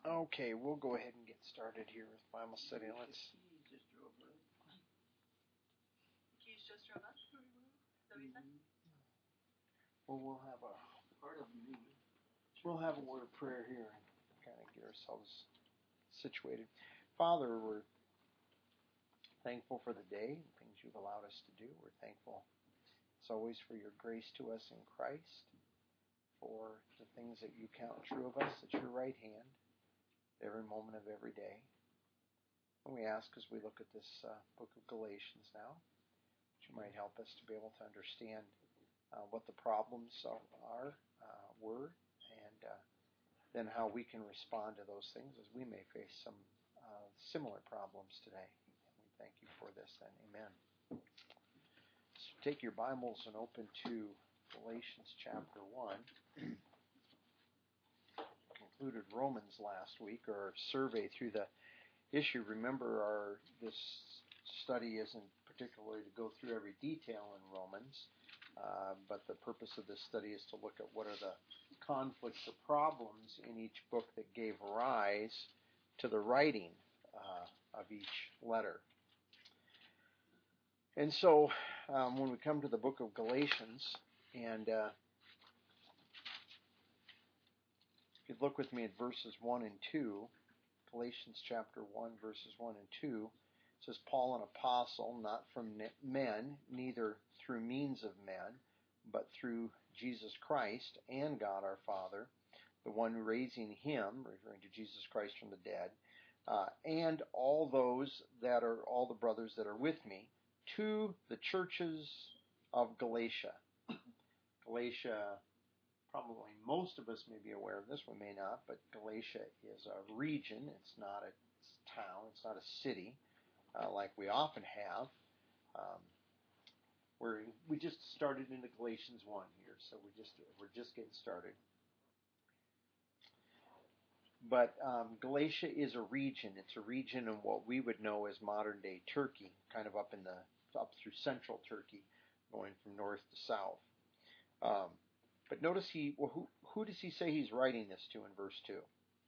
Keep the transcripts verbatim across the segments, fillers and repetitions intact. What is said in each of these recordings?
Okay, we'll go ahead and get started here with Bible study. Let's. Keys just drove up. Keys just drove up? Is that what you said? Well, we'll have a Part of me. we'll have a word of prayer here and kind of get ourselves situated. Father, we're thankful for the day and things you've allowed us to do. We're thankful, as always, for your grace to us in Christ, for the things that you count true of us at your right hand, every moment of every day. And we ask as we look at this uh, book of Galatians now, that you might help us to be able to understand uh, what the problems are, uh, were, and uh, then how we can respond to those things as we may face some uh, similar problems today. And we thank you for this then. Amen. So take your Bibles and open to Galatians chapter one. Concluded Romans last week, or our survey through the issue. Remember, our this study isn't particularly to go through every detail in Romans, uh, but the purpose of this study is to look at what are the conflicts or problems in each book that gave rise to the writing uh, of each letter. And so, um, when we come to the book of Galatians, and uh, if you look with me at verses one and two, Galatians chapter one, verses one and two, it says, Paul, an apostle, not from men, neither through means of men, but through Jesus Christ and God our Father, the one raising him, referring to Jesus Christ from the dead, uh, and all those that are, all the brothers that are with me, to the churches of Galatia. Galatia, probably most of us may be aware of this, we may not, but Galatia is a region. It's not a town. It's not a city uh, like we often have. Um, we're, we just started into Galatians one here, so we just, we're just getting started. But um, Galatia is a region. It's a region in what we would know as modern-day Turkey, kind of up in the up through central Turkey, going from north to south. Um, But notice he, well, who, who does he say he's writing this to in verse two?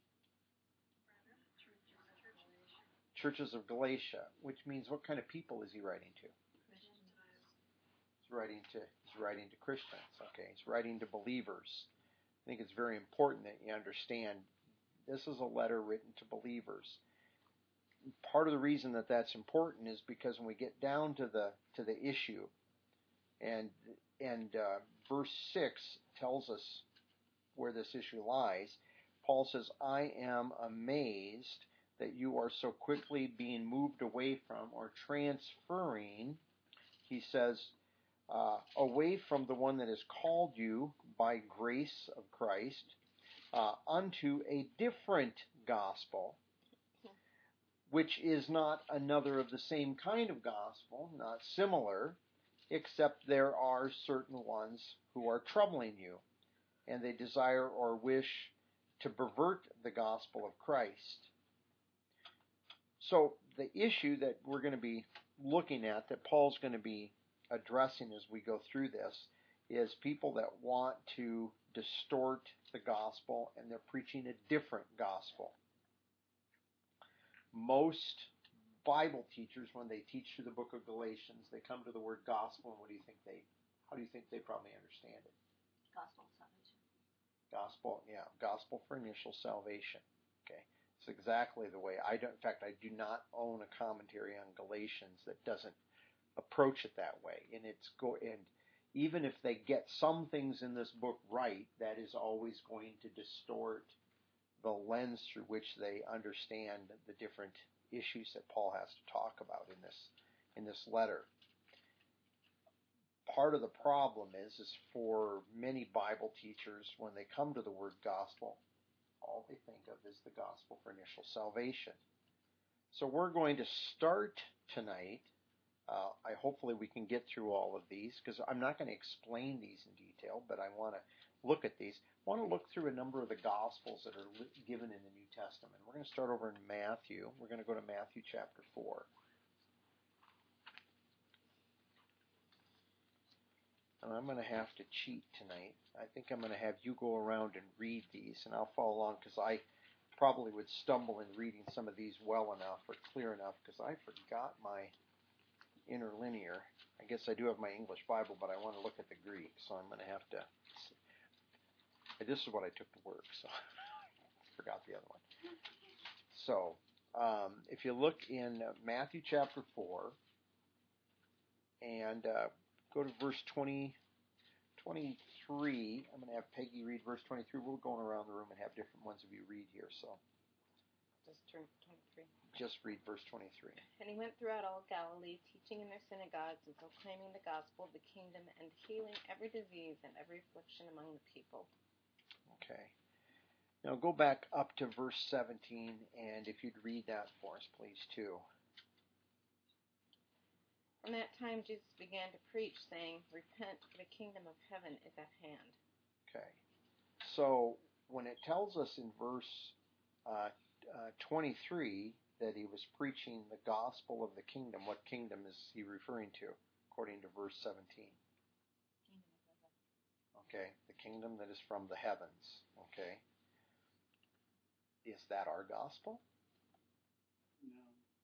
Churches of Galatia, which means what kind of people is he writing to? Christians. He's writing to, he's writing to Christians, okay? He's writing to believers. I think it's very important that you understand this is a letter written to believers. Part of the reason that that's important is because when we get down to the, to the issue, and And uh, verse six tells us where this issue lies. Paul says, I am amazed that you are so quickly being moved away from or transferring, he says, uh, away from the one that has called you by grace of Christ uh, unto a different gospel, which is not another of the same kind of gospel, not similar, except there are certain ones who are troubling you, and they desire or wish to pervert the gospel of Christ. So the issue that we're going to be looking at, that Paul's going to be addressing as we go through this, is people that want to distort the gospel, and they're preaching a different gospel. Most Bible teachers, when they teach through the book of Galatians, they come to the word gospel, and what do you think they, how do you think they probably understand it? Gospel of salvation. Gospel, yeah, gospel for initial salvation. Okay, it's exactly the way I don't. In fact, I do not own a commentary on Galatians that doesn't approach it that way. And it's go and even if they get some things in this book right, that is always going to distort the lens through which they understand the different issues that Paul has to talk about in this in this letter. Part of the problem is, is for many Bible teachers, when they come to the word gospel, all they think of is the gospel for initial salvation. So we're going to start tonight. Uh, I hopefully we can get through all of these, because I'm not going to explain these in detail, but I want to look at these. I want to look through a number of the Gospels that are given in the New Testament. We're going to start over in Matthew. We're going to go to Matthew chapter four. And I'm going to have to cheat tonight. I think I'm going to have you go around and read these, and I'll follow along, because I, probably would stumble in reading some of these well enough or clear enough because I forgot my interlinear. I guess I do have my English Bible, but I want to look at the Greek, so I'm going to have to. This is what I took to work, so I forgot the other one. So, um, if you look in Matthew chapter four and uh, go to verse twenty, twenty-three, I'm going to have Peggy read verse twenty-three. We're going around the room and have different ones of you read here, so Just turn twenty-three. just read verse twenty-three. And he went throughout all Galilee, teaching in their synagogues and proclaiming the gospel of the kingdom and healing every disease and every affliction among the people. Okay. Now go back up to verse seventeen, and if you'd read that for us, please, too. From that time Jesus began to preach, saying, Repent, for the kingdom of heaven is at hand. Okay. So when it tells us in verse uh, uh, twenty-three that he was preaching the gospel of the kingdom, what kingdom is he referring to, according to verse seventeen? Okay, the kingdom that is from the heavens. Okay. Is that our gospel? No.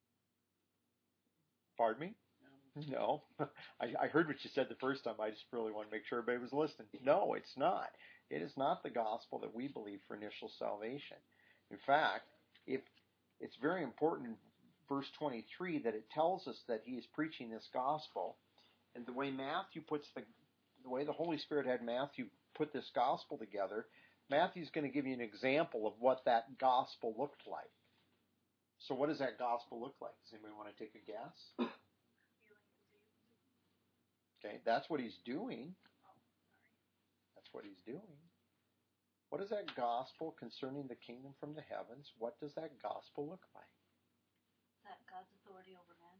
Pardon me? No. No. I, I heard what you said the first time. I just really want to make sure everybody was listening. No, it's not. It is not the gospel that we believe for initial salvation. In fact, if it's very important in verse twenty-three that it tells us that he is preaching this gospel, and the way Matthew puts the the way the Holy Spirit had Matthew put this gospel together, Matthew's going to give you an example of what that gospel looked like. So what does that gospel look like? Does anybody want to take a guess? Okay, that's what he's doing. That's what he's doing. What is that gospel concerning the kingdom from the heavens? What does that gospel look like? Is that God's authority over men?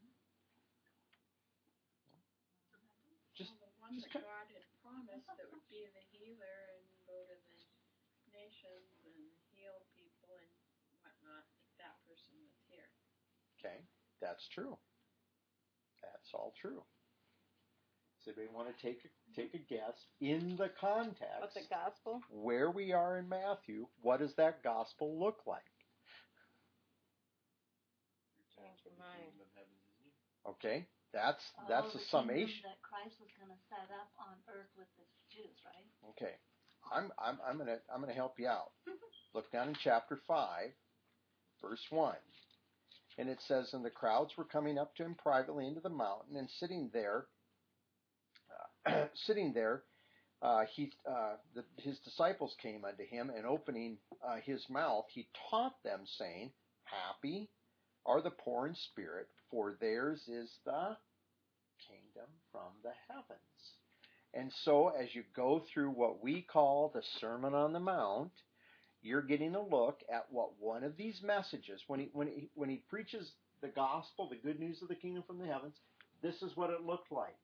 Just, Well, the one just that kind God had promised that would be the healer and go to the nations and heal people and whatnot, if that person was here. okay, that's true. That's all true. Does anybody want to take take a guess in the context? What's the gospel? Where we are in Matthew, what does that gospel look like? Change your mind. Okay, that's that's oh, a the summation. kingdom that Christ was going to set up on earth with the Jews, right? Okay, I'm I'm I'm gonna I'm gonna help you out. Look down in chapter five, verse one, and it says, "And the crowds were coming up to him privately into the mountain, and sitting there, uh, sitting there, uh, he uh, the, his disciples came unto him, and opening uh, his mouth, he taught them, saying, Happy are the poor in spirit, for theirs is the kingdom from the heavens." And so as you go through what we call the Sermon on the Mount, you're getting a look at what one of these messages, when he, when he, when he preaches the gospel, the good news of the kingdom from the heavens, this is what it looked like.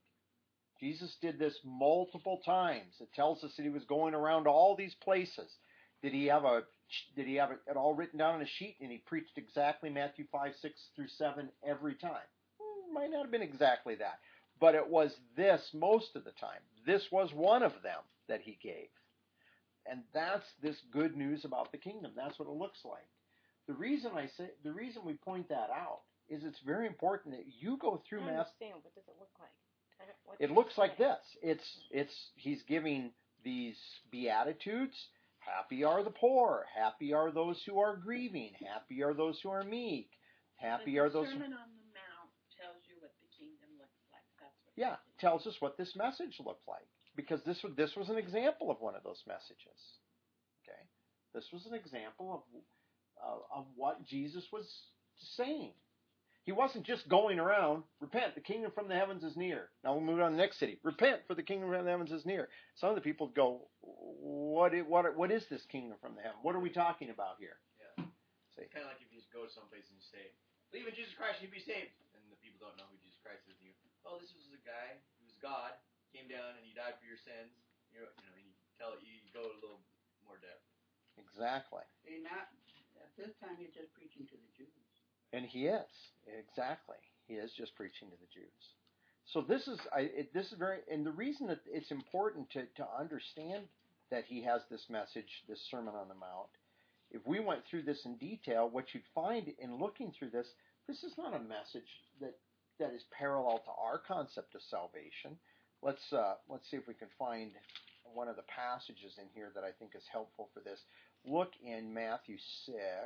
Jesus did this multiple times. It tells us that he was going around all these places. Did he have a did he have it all written down on a sheet and he preached exactly Matthew five, six through seven every time? Hmm, might not have been exactly that. But it was this most of the time. This was one of them that he gave. And that's this good news about the kingdom. That's what it looks like. The reason I say the reason we point that out is it's very important that you go I through don't Matthew. understand. What does it look like? I don't, what It does looks like say? this. It's it's he's giving these beatitudes. Happy are the poor. Happy are those who are grieving. Happy are those who are meek. Happy but are the those. Sermon on the Mount tells you what the kingdom looks like. That's what. Yeah, tells us what this message looked like, because this was this was an example of one of those messages. Okay, this was an example of uh, of what Jesus was saying. He wasn't just going around, repent, the kingdom from the heavens is near. Now we'll move on to the next city. Repent, for the kingdom from the heavens is near. Some of the people go, what, what, what is this kingdom from the heavens? What are we talking about here? Yeah. Say, It's kind of like if you just go to someplace and you say, believe in Jesus Christ, you'll be saved. And the people don't know who Jesus Christ is. And you go, oh, this was a guy who was God, came down and he died for your sins. You know, you know, and you tell it, you go a little more depth. exactly. See, not, at this time, he's just preaching to the Jews. And he is. Exactly. He is just preaching to the Jews. So this is I, it, this is very, and the reason that it's important to, to understand that he has this message, this Sermon on the Mount, if we went through this in detail, what you'd find in looking through this, this is not a message that that is parallel to our concept of salvation. Let's uh, let's see if we can find one of the passages in here that I think is helpful for this. Look in Matthew six.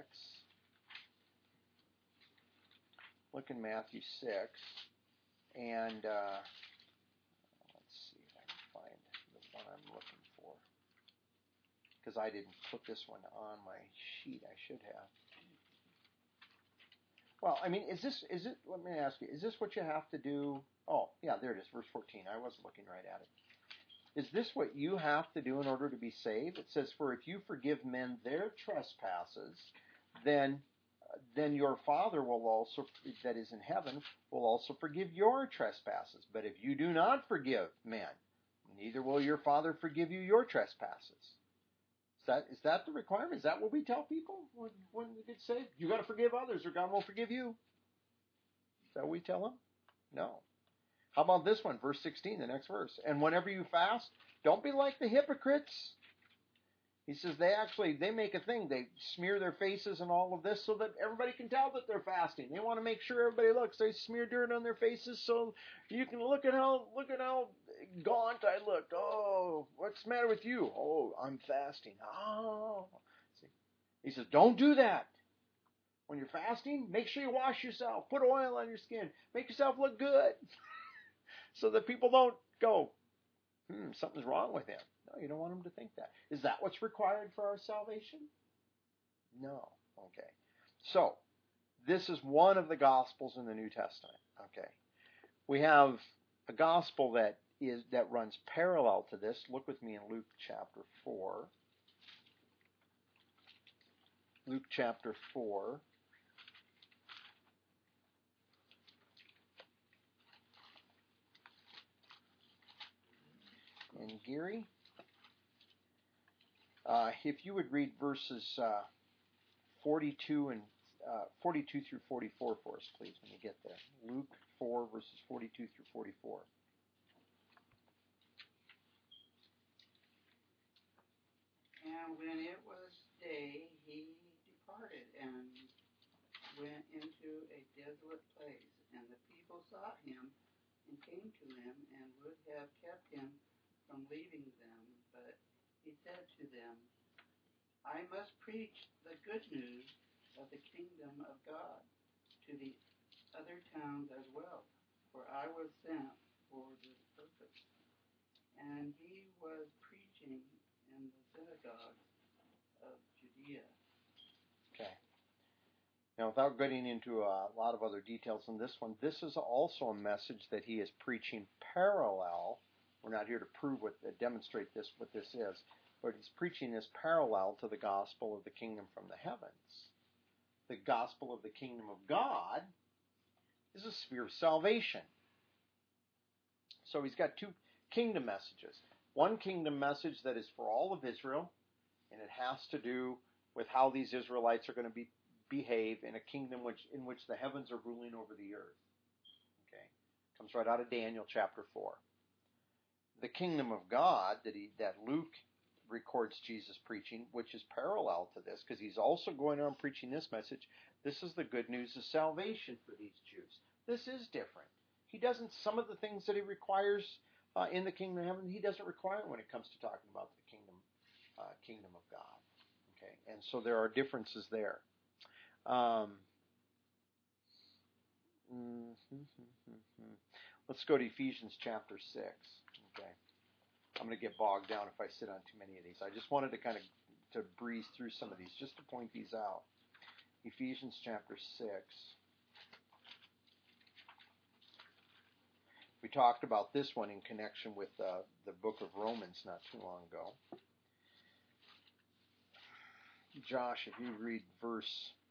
Look in Matthew six, and uh, let's see if I can find the one I'm looking for, because I didn't put this one on my sheet. I should have. Well, I mean, is this, is it, let me ask you, is this what you have to do? Oh, yeah, there it is, verse fourteen. I wasn't looking right at it. Is this what you have to do in order to be saved? It says, for if you forgive men their trespasses, then, then your Father will also, that is in heaven, will also forgive your trespasses. But if you do not forgive men, neither will your Father forgive you your trespasses. Is that, is that the requirement? Is that what we tell people when, when we get saved? You got to forgive others or God won't forgive you. Is that what we tell them? No. How about this one, verse sixteen, the next verse? And whenever you fast, don't be like the hypocrites. He says they actually, they make a thing. They smear their faces and all of this so that everybody can tell that they're fasting. They want to make sure everybody looks. They smear dirt on their faces so you can look at how, look at how gaunt I look. Oh, what's the matter with you? Oh, I'm fasting. Oh. See? He says, don't do that. When you're fasting, make sure you wash yourself. Put oil on your skin. Make yourself look good. So that people don't go, hmm, something's wrong with him. No, you don't want them to think that. Is that what's required for our salvation? No. Okay. So, this is one of the Gospels in the New Testament. Okay. We have a Gospel that is that runs parallel to this. Look with me in Luke chapter four. Luke chapter four. And Gary, uh, if you would read verses uh, forty-two and uh, forty-two through forty-four for us, please, when you get there. Luke four, verses forty-two through forty-four. And when it was day, he departed and went into a desolate place. And the people sought him and came to him and would have kept him from leaving them. But he said to them, I must preach the good news of the kingdom of God to the other towns as well, for I was sent for this purpose. And he was preaching in the synagogues of Judea. Okay. Now, without getting into a lot of other details on this one, this is also a message that he is preaching parallel. We're not here to prove what, uh, demonstrate this, what this is, but he's preaching this parallel to the gospel of the kingdom from the heavens. The gospel of the kingdom of God is a sphere of salvation. So he's got two kingdom messages. One kingdom message that is for all of Israel, and it has to do with how these Israelites are going to be behave in a kingdom which in which the heavens are ruling over the earth. Okay, comes right out of Daniel chapter four. The kingdom of God that he that Luke records Jesus preaching, which is parallel to this, because he's also going on preaching this message. This is the good news of salvation for these Jews. This is different. He doesn't, some of the things that he requires uh, in the kingdom of heaven, he doesn't require when it comes to talking about the kingdom, uh, kingdom of God. Okay, and so there are differences there. Um, let's go to Ephesians chapter six. Okay, I'm going to get bogged down if I sit on too many of these. I just wanted to kind of to breeze through some of these, just to point these out. Ephesians chapter six. We talked about this one in connection with uh, the book of Romans not too long ago. Josh, if you read verse,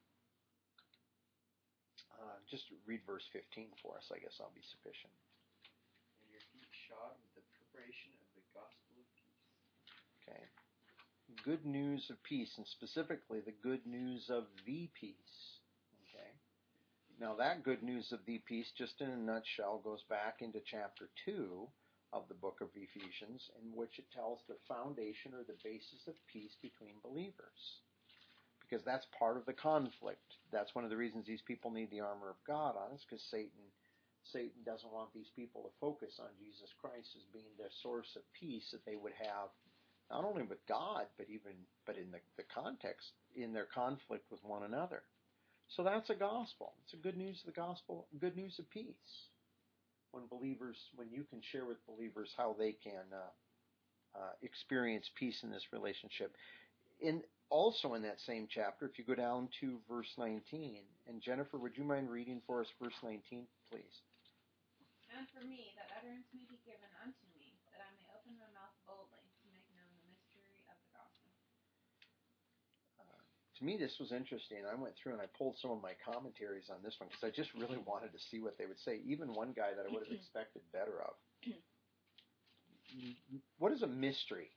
uh, just read verse fifteen for us, I guess I'll be sufficient. And your feet shod with the preparation of the gospel of peace. Okay. Good news of peace, and specifically the good news of the peace. Okay. Now that good news of the peace, just in a nutshell, goes back into chapter two of the book of Ephesians, in which it tells the foundation or the basis of peace between believers. because that's part of the conflict. That's one of the reasons these people need the armor of God on us, because Satan Satan doesn't want these people to focus on Jesus Christ as being the source of peace that they would have, not only with God, but even but in the, the context, in their conflict with one another. So that's a gospel. It's a good news of the gospel, good news of peace. When believers, when you can share with believers how they can uh, uh, experience peace in this relationship. In also in that same chapter, if you go down to verse nineteen, and Jennifer, would you mind reading for us verse nineteen, please? And for me, that utterance may be given unto me, that I may open my mouth boldly to make known the mystery of the gospel. Uh, to me, this was interesting. I went through and I pulled some of my commentaries on this one because I just really wanted to see what they would say. Even one guy that I would have expected better of. What is a mystery?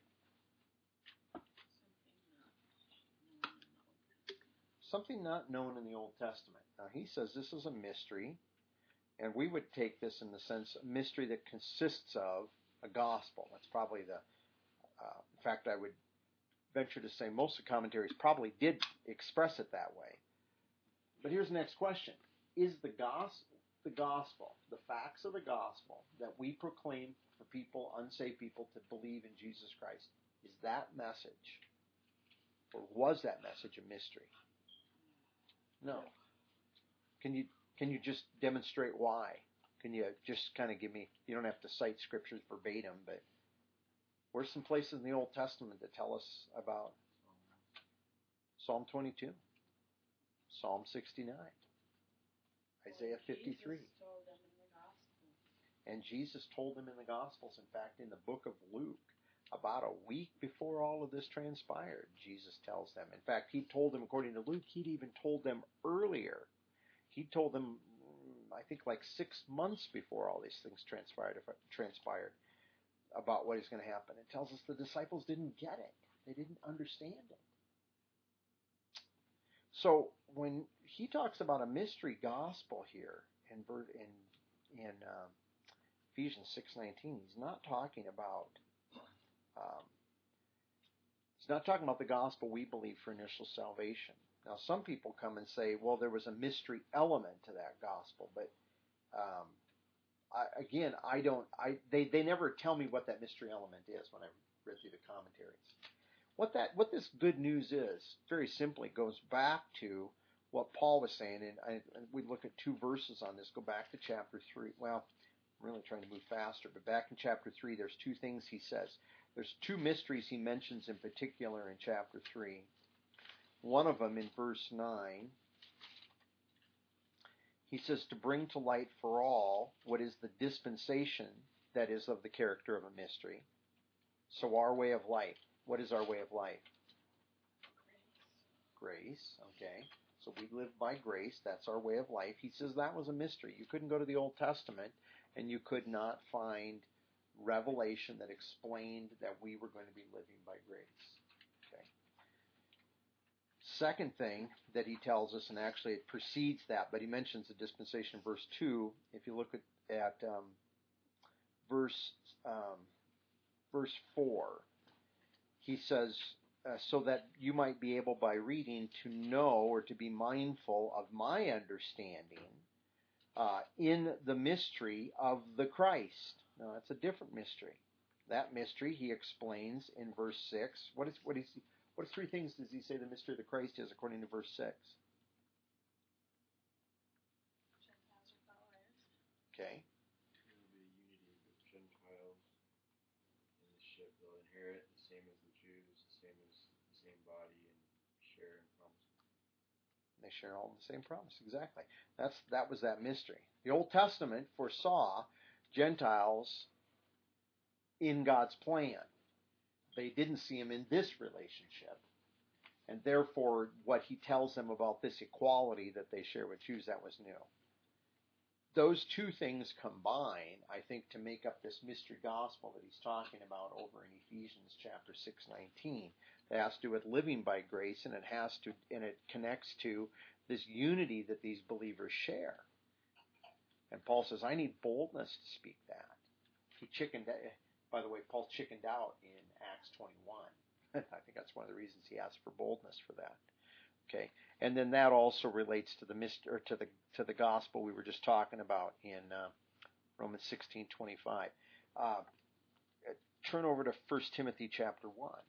Something not known in the Old Testament. Now, he says this is a mystery, and we would take this in the sense a mystery that consists of a gospel. That's probably the, uh, in fact, I would venture to say most of the commentaries probably did express it that way. But here's the next question. Is the gospel, the gospel, the facts of the gospel that we proclaim for people, unsaved people, to believe in Jesus Christ, is that message, or was that message a mystery? No. Can you can you just demonstrate why? Can you just kind of give me, you don't have to cite scriptures verbatim, but where's some places in the Old Testament that tell us about Psalm twenty-two, Psalm sixty-nine, Isaiah fifty-three? Jesus told them in the gospel. And Jesus told them in the Gospels, in fact, in the book of Luke, about a week before all of this transpired, Jesus tells them. In fact, he told them, according to Luke, he'd even told them earlier. He told them, I think, like six months before all these things transpired, transpired about what is going to happen. It tells us the disciples didn't get it. They didn't understand it. So when he talks about a mystery gospel here in in, in um, Ephesians six nineteen, he's not talking about Um, it's not talking about the gospel we believe for initial salvation. Now, some people come and say, well, there was a mystery element to that gospel, but um, I, again, I don't. I they, they never tell me what that mystery element is when I read through the commentaries. What that what this good news is, very simply, goes back to what Paul was saying, and, I, and we look at two verses on this. Go back to chapter three. Well, I'm really trying to move faster, but back in chapter three, there's two things he says. There's two mysteries he mentions in particular in chapter three. One of them in verse nine, he says to bring to light for all what is the dispensation that is of the character of a mystery. So our way of life. What is our way of life? Grace. Grace, okay. So we live by grace. That's our way of life. He says that was a mystery. You couldn't go to the Old Testament and you could not find revelation that explained that we were going to be living by grace. Okay. Second thing that he tells us, and actually it precedes that, but he mentions the dispensation in verse two. If you look at, at um, verse um, verse four, he says, uh, so that you might be able by reading to know or to be mindful of my understanding uh, in the mystery of the Christ. Now, that's a different mystery. That mystery he explains in verse six. What is what is what three things does he say the mystery of the Christ is according to verse six? Gentiles are followers. Okay. There will be unity with Gentiles in the ship. They'll inherit the same as the Jews, the same as the same body, and share in promise. They share all the same promise. Exactly. That's that was that mystery. The Old Testament foresaw Gentiles in God's plan. They didn't see him in this relationship. And therefore, what he tells them about this equality that they share with Jews, that was new. Those two things combine, I think, to make up this mystery gospel that he's talking about over in Ephesians chapter six nineteen. It has to do with living by grace, and it has to, and it connects to this unity that these believers share. And Paul says, I need boldness to speak that. He chickened, by the way, Paul chickened out in Acts twenty-one. I think that's one of the reasons he asked for boldness for that. Okay, and then that also relates to the myst- or to the to the gospel we were just talking about in uh, Romans sixteen twenty-five. Uh, turn over to First Timothy chapter one.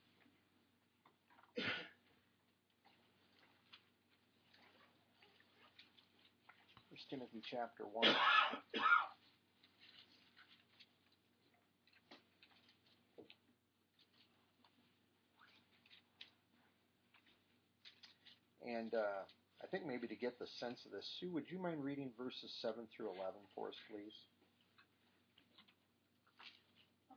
First Timothy chapter one. And uh, I think maybe to get the sense of this, Sue, would you mind reading verses seven through eleven for us, please? Um,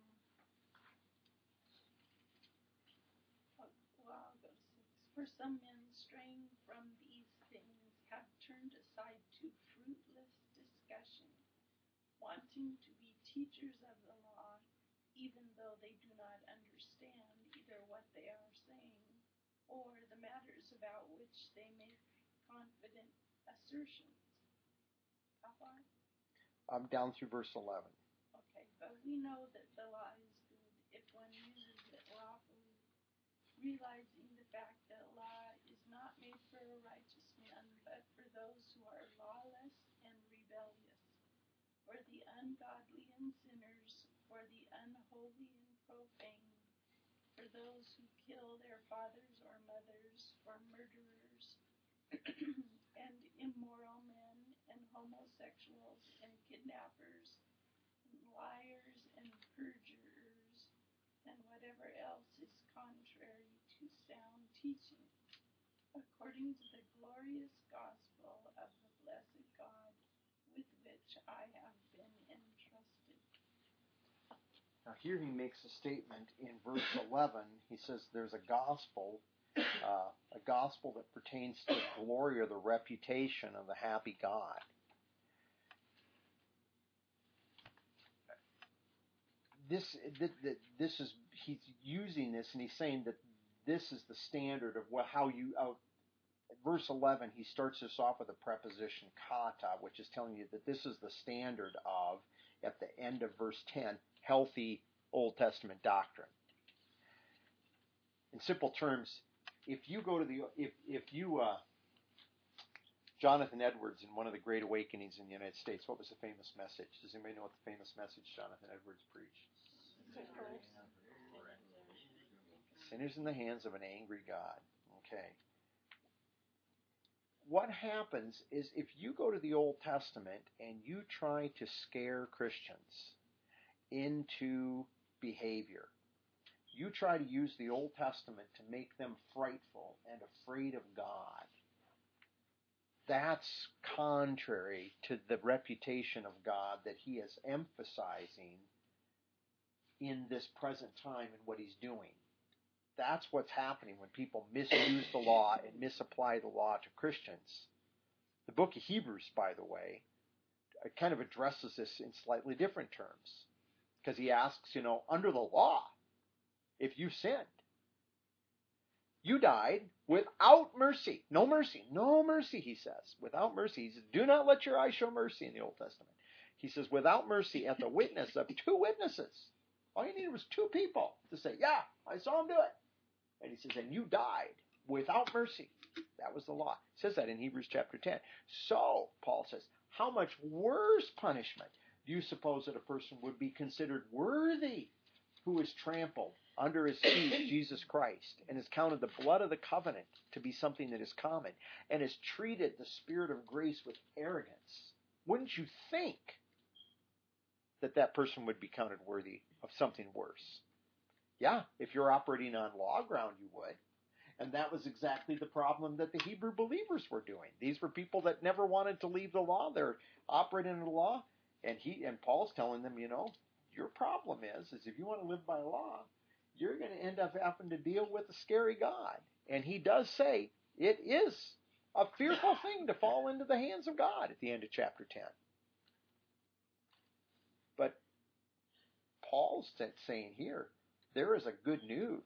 oh, well, I'll go to six. For some men straying from these things have turned aside to fruitless discussion, wanting to be teachers of the law, even though they do not understand either what they are saying or the matters about which they make confident assertions. How far? I'm down through verse eleven. Okay, but we know that the law is good if one uses it lawfully, realizing the fact that law is not made for a righteous man, but for those who are lawless and rebellious, for the ungodly and sinners, for the unholy and profane, for those who kill their fathers or mothers, for murderers, and immoral men, and homosexuals, and kidnappers, and liars, and perjurers, and whatever else is contrary to sound teaching, according to the glorious gospel of the blessed God with which I have been entrusted. Now here he makes a statement in verse eleven. He says there's a gospel, uh, a gospel that pertains to the glory or the reputation of the happy God. This, this is, he's using this and he's saying that this is the standard of what, how you, uh, verse eleven, he starts this off with a preposition kata, which is telling you that this is the standard of, at the end of verse ten, healthy Old Testament doctrine. In simple terms, if you go to the, if, if you, uh, Jonathan Edwards, in one of the Great Awakenings in the United States, what was the famous message? Does anybody know what the famous message Jonathan Edwards preached? Sinners in the hands of an angry God. Okay. What happens is if you go to the Old Testament and you try to scare Christians into behavior, you try to use the Old Testament to make them frightful and afraid of God, that's contrary to the reputation of God that he is emphasizing in this present time and what he's doing. That's what's happening when people misuse the law and misapply the law to Christians. The book of Hebrews, by the way, kind of addresses this in slightly different terms. Because he asks, you know, under the law, if you sinned, you died without mercy. No mercy. No mercy, he says. Without mercy. He says, do not let your eyes show mercy in the Old Testament. He says, without mercy at the witness of two witnesses. All you needed was two people to say, yeah, I saw him do it. And he says, and you died without mercy. That was the law. It says that in Hebrews chapter ten. So, Paul says, how much worse punishment do you suppose that a person would be considered worthy who is trampled under his feet, Jesus Christ, and has counted the blood of the covenant to be something that is common, and has treated the Spirit of grace with arrogance? Wouldn't you think that that person would be counted worthy of something worse? Yeah, if you're operating on law ground, you would. And that was exactly the problem that the Hebrew believers were doing. These were people that never wanted to leave the law. They're operating in the law. And he and Paul's telling them, you know, your problem is, is if you want to live by law, you're going to end up having to deal with a scary God. And he does say it is a fearful thing to fall into the hands of God at the end of chapter ten. But Paul's saying here, there is a good news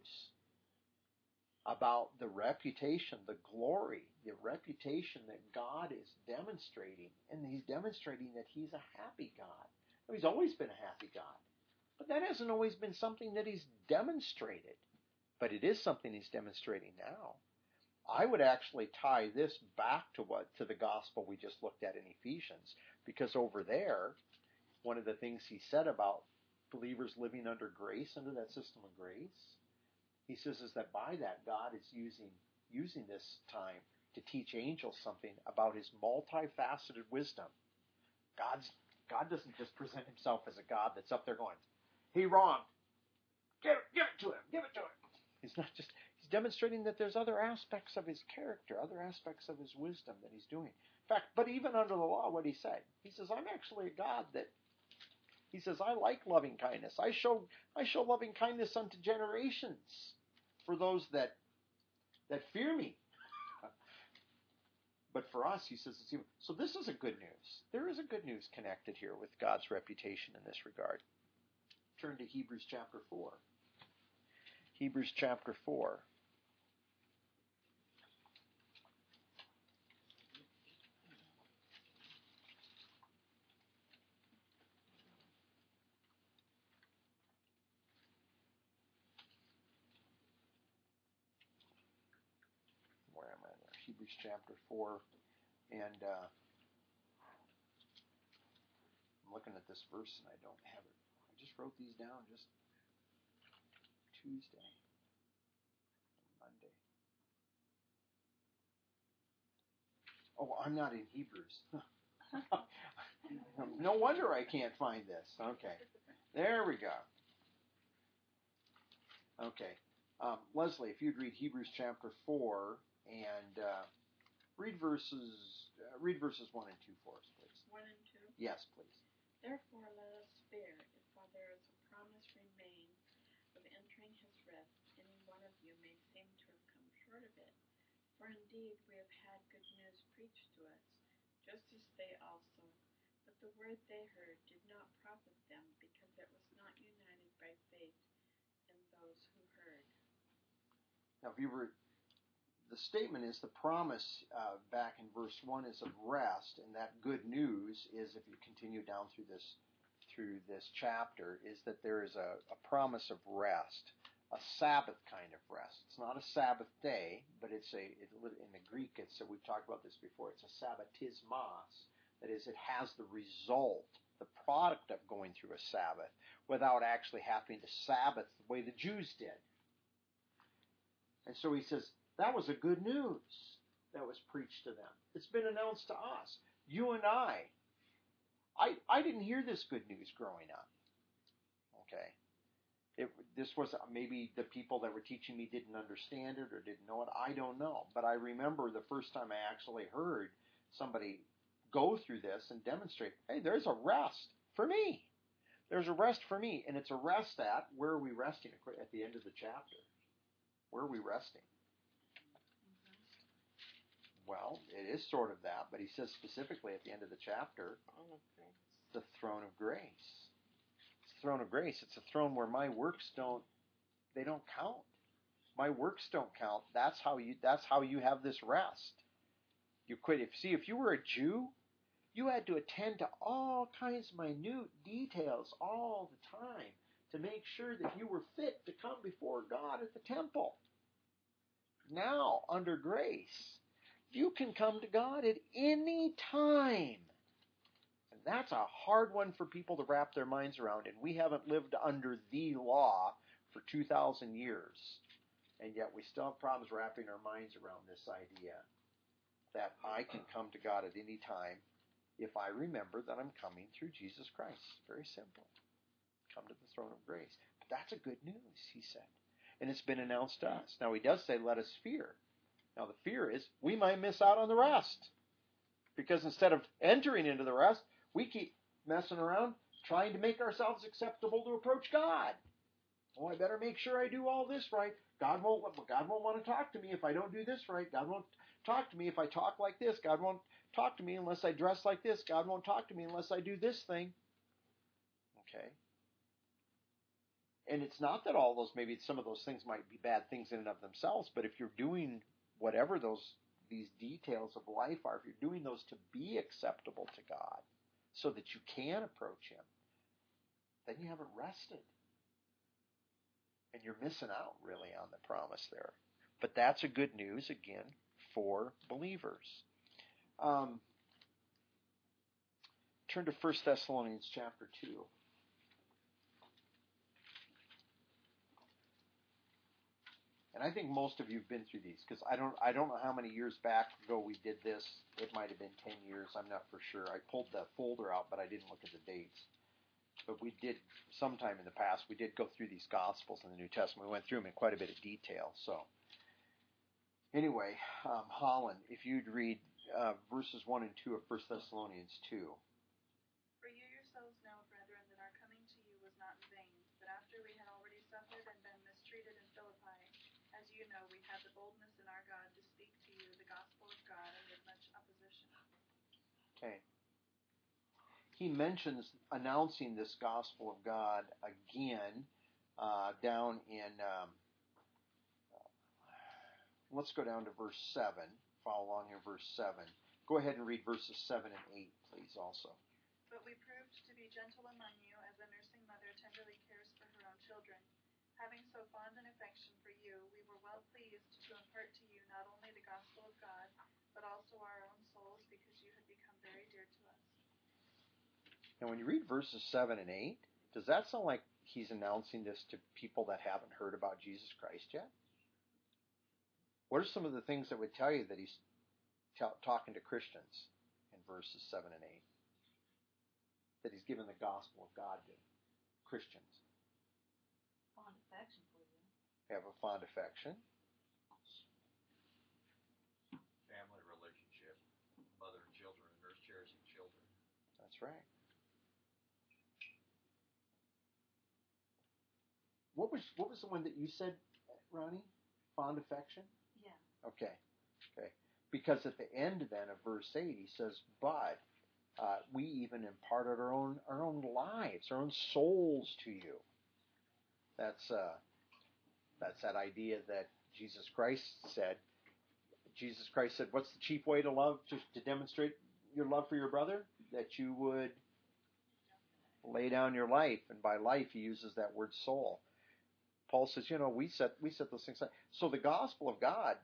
about the reputation, the glory, the reputation that God is demonstrating. And he's demonstrating that he's a happy God. He's always been a happy God. But that hasn't always been something that he's demonstrated. But it is something he's demonstrating now. I would actually tie this back to what to the gospel we just looked at in Ephesians, because over there, one of the things he said about believers living under grace, under that system of grace, he says is that by that God is using using this time to teach angels something about his multifaceted wisdom. God's God doesn't just present himself as a God that's up there going, he wrong. Give, give it to him. Give it to him. He's not just, he's demonstrating that there's other aspects of his character, other aspects of his wisdom that he's doing. In fact, but even under the law, what he said, he says, I'm actually a God that, he says, I like loving kindness. I show, I show loving kindness unto generations for those that, that fear me. But for us, he says, it's even, so this is a good news. There is a good news connected here with God's reputation in this regard. Turn to Hebrews chapter four. Hebrews chapter four. Where am I there? Hebrews chapter four. And uh, I'm looking at this verse and I don't have it. I just wrote these down just Tuesday, Monday. Oh, I'm not in Hebrews. No wonder I can't find this. Okay. There we go. Okay. Um, Leslie, if you'd read Hebrews chapter four and uh, read verses uh, read verses one and two for us, please. One and two. Yes, please. Therefore, let us fear, if while there is a promise remain of entering his rest, any one of you may seem to have come short of it. For indeed we have had good news preached to us, just as they also. But the word they heard did not profit them, because it was not united by faith in those who heard. Now, if you were, the statement is the promise uh, back in verse one is of rest, and that good news is, if you continue down through this through this chapter, is that there is a, a promise of rest, a Sabbath kind of rest. It's not a Sabbath day, but it's a it, in the Greek. It's so we've talked about this before. It's a sabbatismos. That is, it has the result, the product of going through a Sabbath without actually having to Sabbath the way the Jews did. And so he says, that was a good news that was preached to them. It's been announced to us. You and I, I, I didn't hear this good news growing up. Okay? It, this was maybe the people that were teaching me didn't understand it or didn't know it. I don't know. But I remember the first time I actually heard somebody go through this and demonstrate, hey, there's a rest for me. There's a rest for me. And it's a rest at, where are we resting? At the end of the chapter. Where are we resting? Well, it is sort of that, but he says specifically at the end of the chapter, the throne of grace. It's the throne of grace. It's a throne where my works don't, they don't count. My works don't count. That's how you, that's how you have this rest. You quit. If, see, if you were a Jew, you had to attend to all kinds of minute details all the time to make sure that you were fit to come before God at the temple. Now, under grace, you can come to God at any time. And that's a hard one for people to wrap their minds around. And we haven't lived under the law for two thousand years. And yet we still have problems wrapping our minds around this idea that I can come to God at any time if I remember that I'm coming through Jesus Christ. Very simple. Come to the throne of grace. But that's a good news, he said. And it's been announced to us. Now, he does say, let us fear. Now, the fear is we might miss out on the rest. Because instead of entering into the rest, we keep messing around trying to make ourselves acceptable to approach God. Oh, I better make sure I do all this right. God won't, God won't want to talk to me if I don't do this right. God won't talk to me if I talk like this. God won't talk to me unless I dress like this. God won't talk to me unless I do this thing. Okay. And it's not that all those, maybe some of those things might be bad things in and of themselves, but if you're doing whatever those these details of life are, if you're doing those to be acceptable to God so that you can approach him, then you haven't rested. And you're missing out, really, on the promise there. But that's a good news, again, for believers. Um, turn to First Thessalonians chapter two. And I think most of you have been through these, because I don't I don't know how many years back ago we did this. It might have been ten years. I'm not for sure. I pulled the folder out, but I didn't look at the dates. But we did, sometime in the past, we did go through these Gospels in the New Testament. We went through them in quite a bit of detail. So, anyway, um, Holland, if you'd read uh, verses one and two of First Thessalonians two. For you yourselves know, brethren, that our coming to you was not in vain, but after we had already suffered and been mistreated in Philippi, as you know, we had the boldness in our God to speak to you the gospel of God amid much opposition. Okay. He mentions announcing this gospel of God again uh, down in, um, let's go down to verse seven. Follow along here, verse seven. Go ahead and read verses seven and eight, please, also. But we proved to be gentle among you, as a nursing mother tenderly cares for her own children. Having so fond an affection for you, we were well pleased to impart to you not only the gospel of God, but also our own souls, because you had become very dear to us. Now, when you read verses seven and eight, does that sound like he's announcing this to people that haven't heard about Jesus Christ yet? What are some of the things that would tell you that he's t- talking to Christians in verses seven and eight? That he's given the gospel of God to Christians. Fond affection for you. They have a fond affection. Family relationship, mother and children, nurse cherishing children. That's right. What was what was the one that you said, Ronnie? Fond affection? Yeah. Okay. Okay. Because at the end then of verse eight he says, but uh, we even imparted our own our own lives, our own souls to you. That's uh, that's that idea that Jesus Christ said. Jesus Christ said, what's the chief way to love, to, to demonstrate your love for your brother? That you would lay down your life. And by life, he uses that word soul. Paul says, you know, we set we set those things aside. So the gospel of God,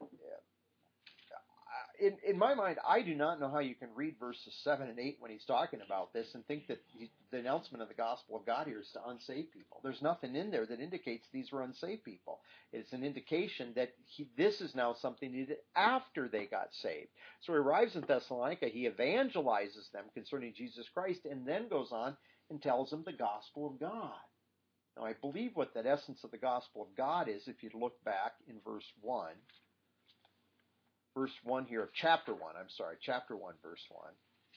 in in my mind, I do not know how you can read verses seven and eight when he's talking about this and think that he, the announcement of the gospel of God here is to unsaved people. There's nothing in there that indicates these were unsaved people. It's an indication that he, this is now something he did after they got saved. So he arrives in Thessalonica, he evangelizes them concerning Jesus Christ, and then goes on and tells them the gospel of God. Now, I believe what that essence of the gospel of God is, if you look back in verse one, verse one here of chapter one, I'm sorry, chapter one, verse one.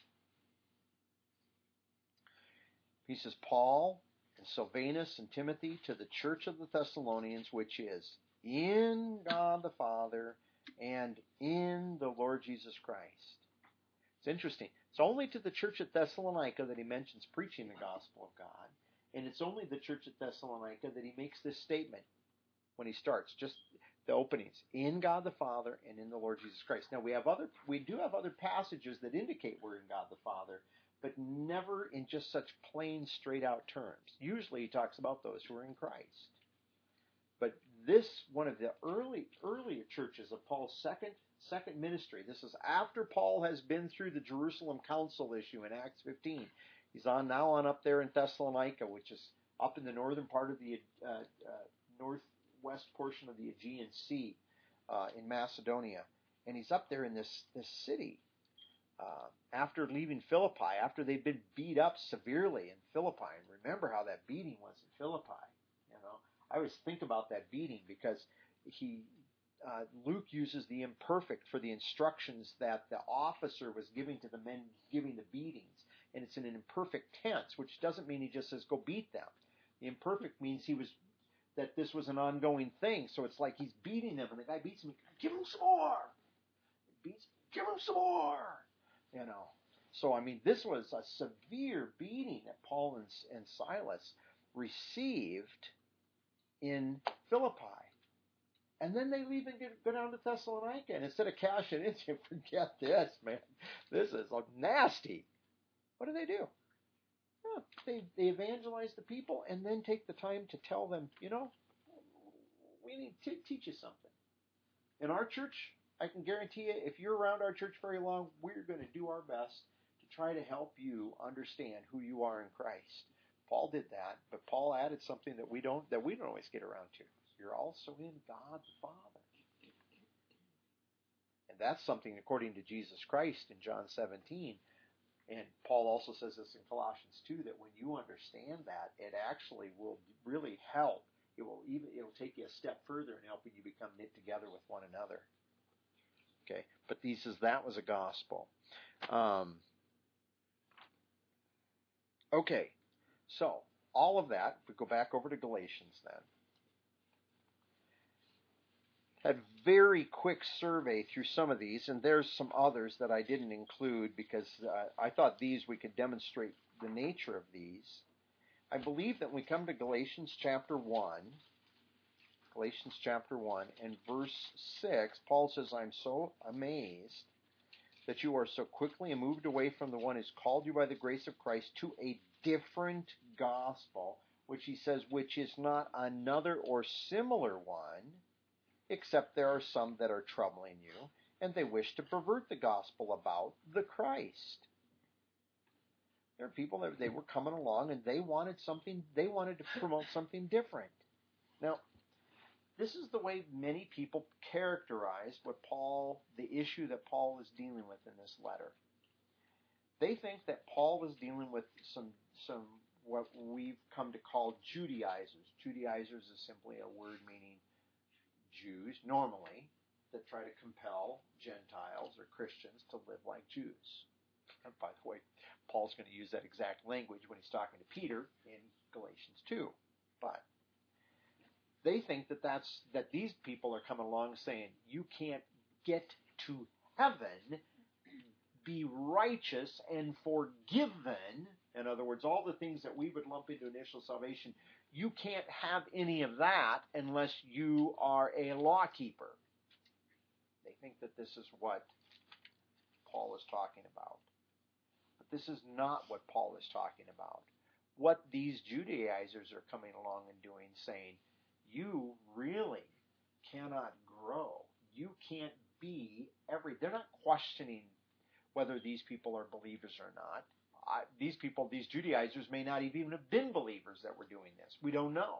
He says, Paul and Silvanus and Timothy to the church of the Thessalonians, which is in God the Father and in the Lord Jesus Christ. It's interesting. It's only to the church at Thessalonica that he mentions preaching the gospel of God. And it's only the church at Thessalonica that he makes this statement when he starts, just the openings, in God the Father and in the Lord Jesus Christ. Now we have other, we do have other passages that indicate we're in God the Father, but never in just such plain, straight out terms. Usually he talks about those who are in Christ. But this, one of the early, earlier churches of Paul's second, second ministry, this is after Paul has been through the Jerusalem Council issue in Acts fifteen. He's on now on up there in Thessalonica, which is up in the northern part of the uh, uh, northwest portion of the Aegean Sea uh, in Macedonia. And he's up there in this, this city uh, after leaving Philippi, after they've been beat up severely in Philippi. And remember how that beating was in Philippi. You know, I always think about that beating because he uh, Luke uses the imperfect for the instructions that the officer was giving to the men giving the beatings. And it's in an imperfect tense, which doesn't mean he just says, go beat them. The imperfect means he was, that this was an ongoing thing. So it's like he's beating them, and the guy beats him, give him some more. Beats, give him some more. You know. So, I mean, this was a severe beating that Paul and, and Silas received in Philippi. And then they leave and get, go down to Thessalonica. And instead of cashing in, you forget this, man. This is like nasty. What do they do? Yeah, they, they evangelize the people and then take the time to tell them, you know, we need to teach you something. In our church, I can guarantee you, if you're around our church very long, we're going to do our best to try to help you understand who you are in Christ. Paul did that, but Paul added something that we don't that we don't always get around to. You're also in God the Father. And that's something according to Jesus Christ in John seventeen. And Paul also says this in Colossians two, that when you understand that, it actually will really help. It will even it'll take you a step further in helping you become knit together with one another. Okay, but he says that was a gospel. Um, okay, so all of that, if we go back over to Galatians then. A very quick survey through some of these, and there's some others that I didn't include because uh, I thought these we could demonstrate the nature of these. I believe that when we come to Galatians chapter one, Galatians chapter one and verse six, Paul says, I'm so amazed that you are so quickly moved away from the one who's called you by the grace of Christ to a different gospel, which he says, which is not another or similar one, except there are some that are troubling you, and they wish to pervert the gospel about the Christ. There are people that they were coming along and they wanted something, they wanted to promote something different. Now, this is the way many people characterize what Paul, the issue that Paul is dealing with in this letter. They think that Paul was dealing with some, some what we've come to call Judaizers. Judaizers is simply a word meaning Jews, normally, that try to compel Gentiles or Christians to live like Jews. And by the way, Paul's going to use that exact language when he's talking to Peter in Galatians two. But they think that that's that these people are coming along saying, you can't get to heaven, be righteous and forgiven. In other words, all the things that we would lump into initial salvation, you can't have any of that unless you are a law keeper. They think that this is what Paul is talking about. But this is not what Paul is talking about. What these Judaizers are coming along and doing, saying, you really cannot grow. You can't be every... They're not questioning whether these people are believers or not. I, these people, these Judaizers may not even have been believers that were doing this. We don't know.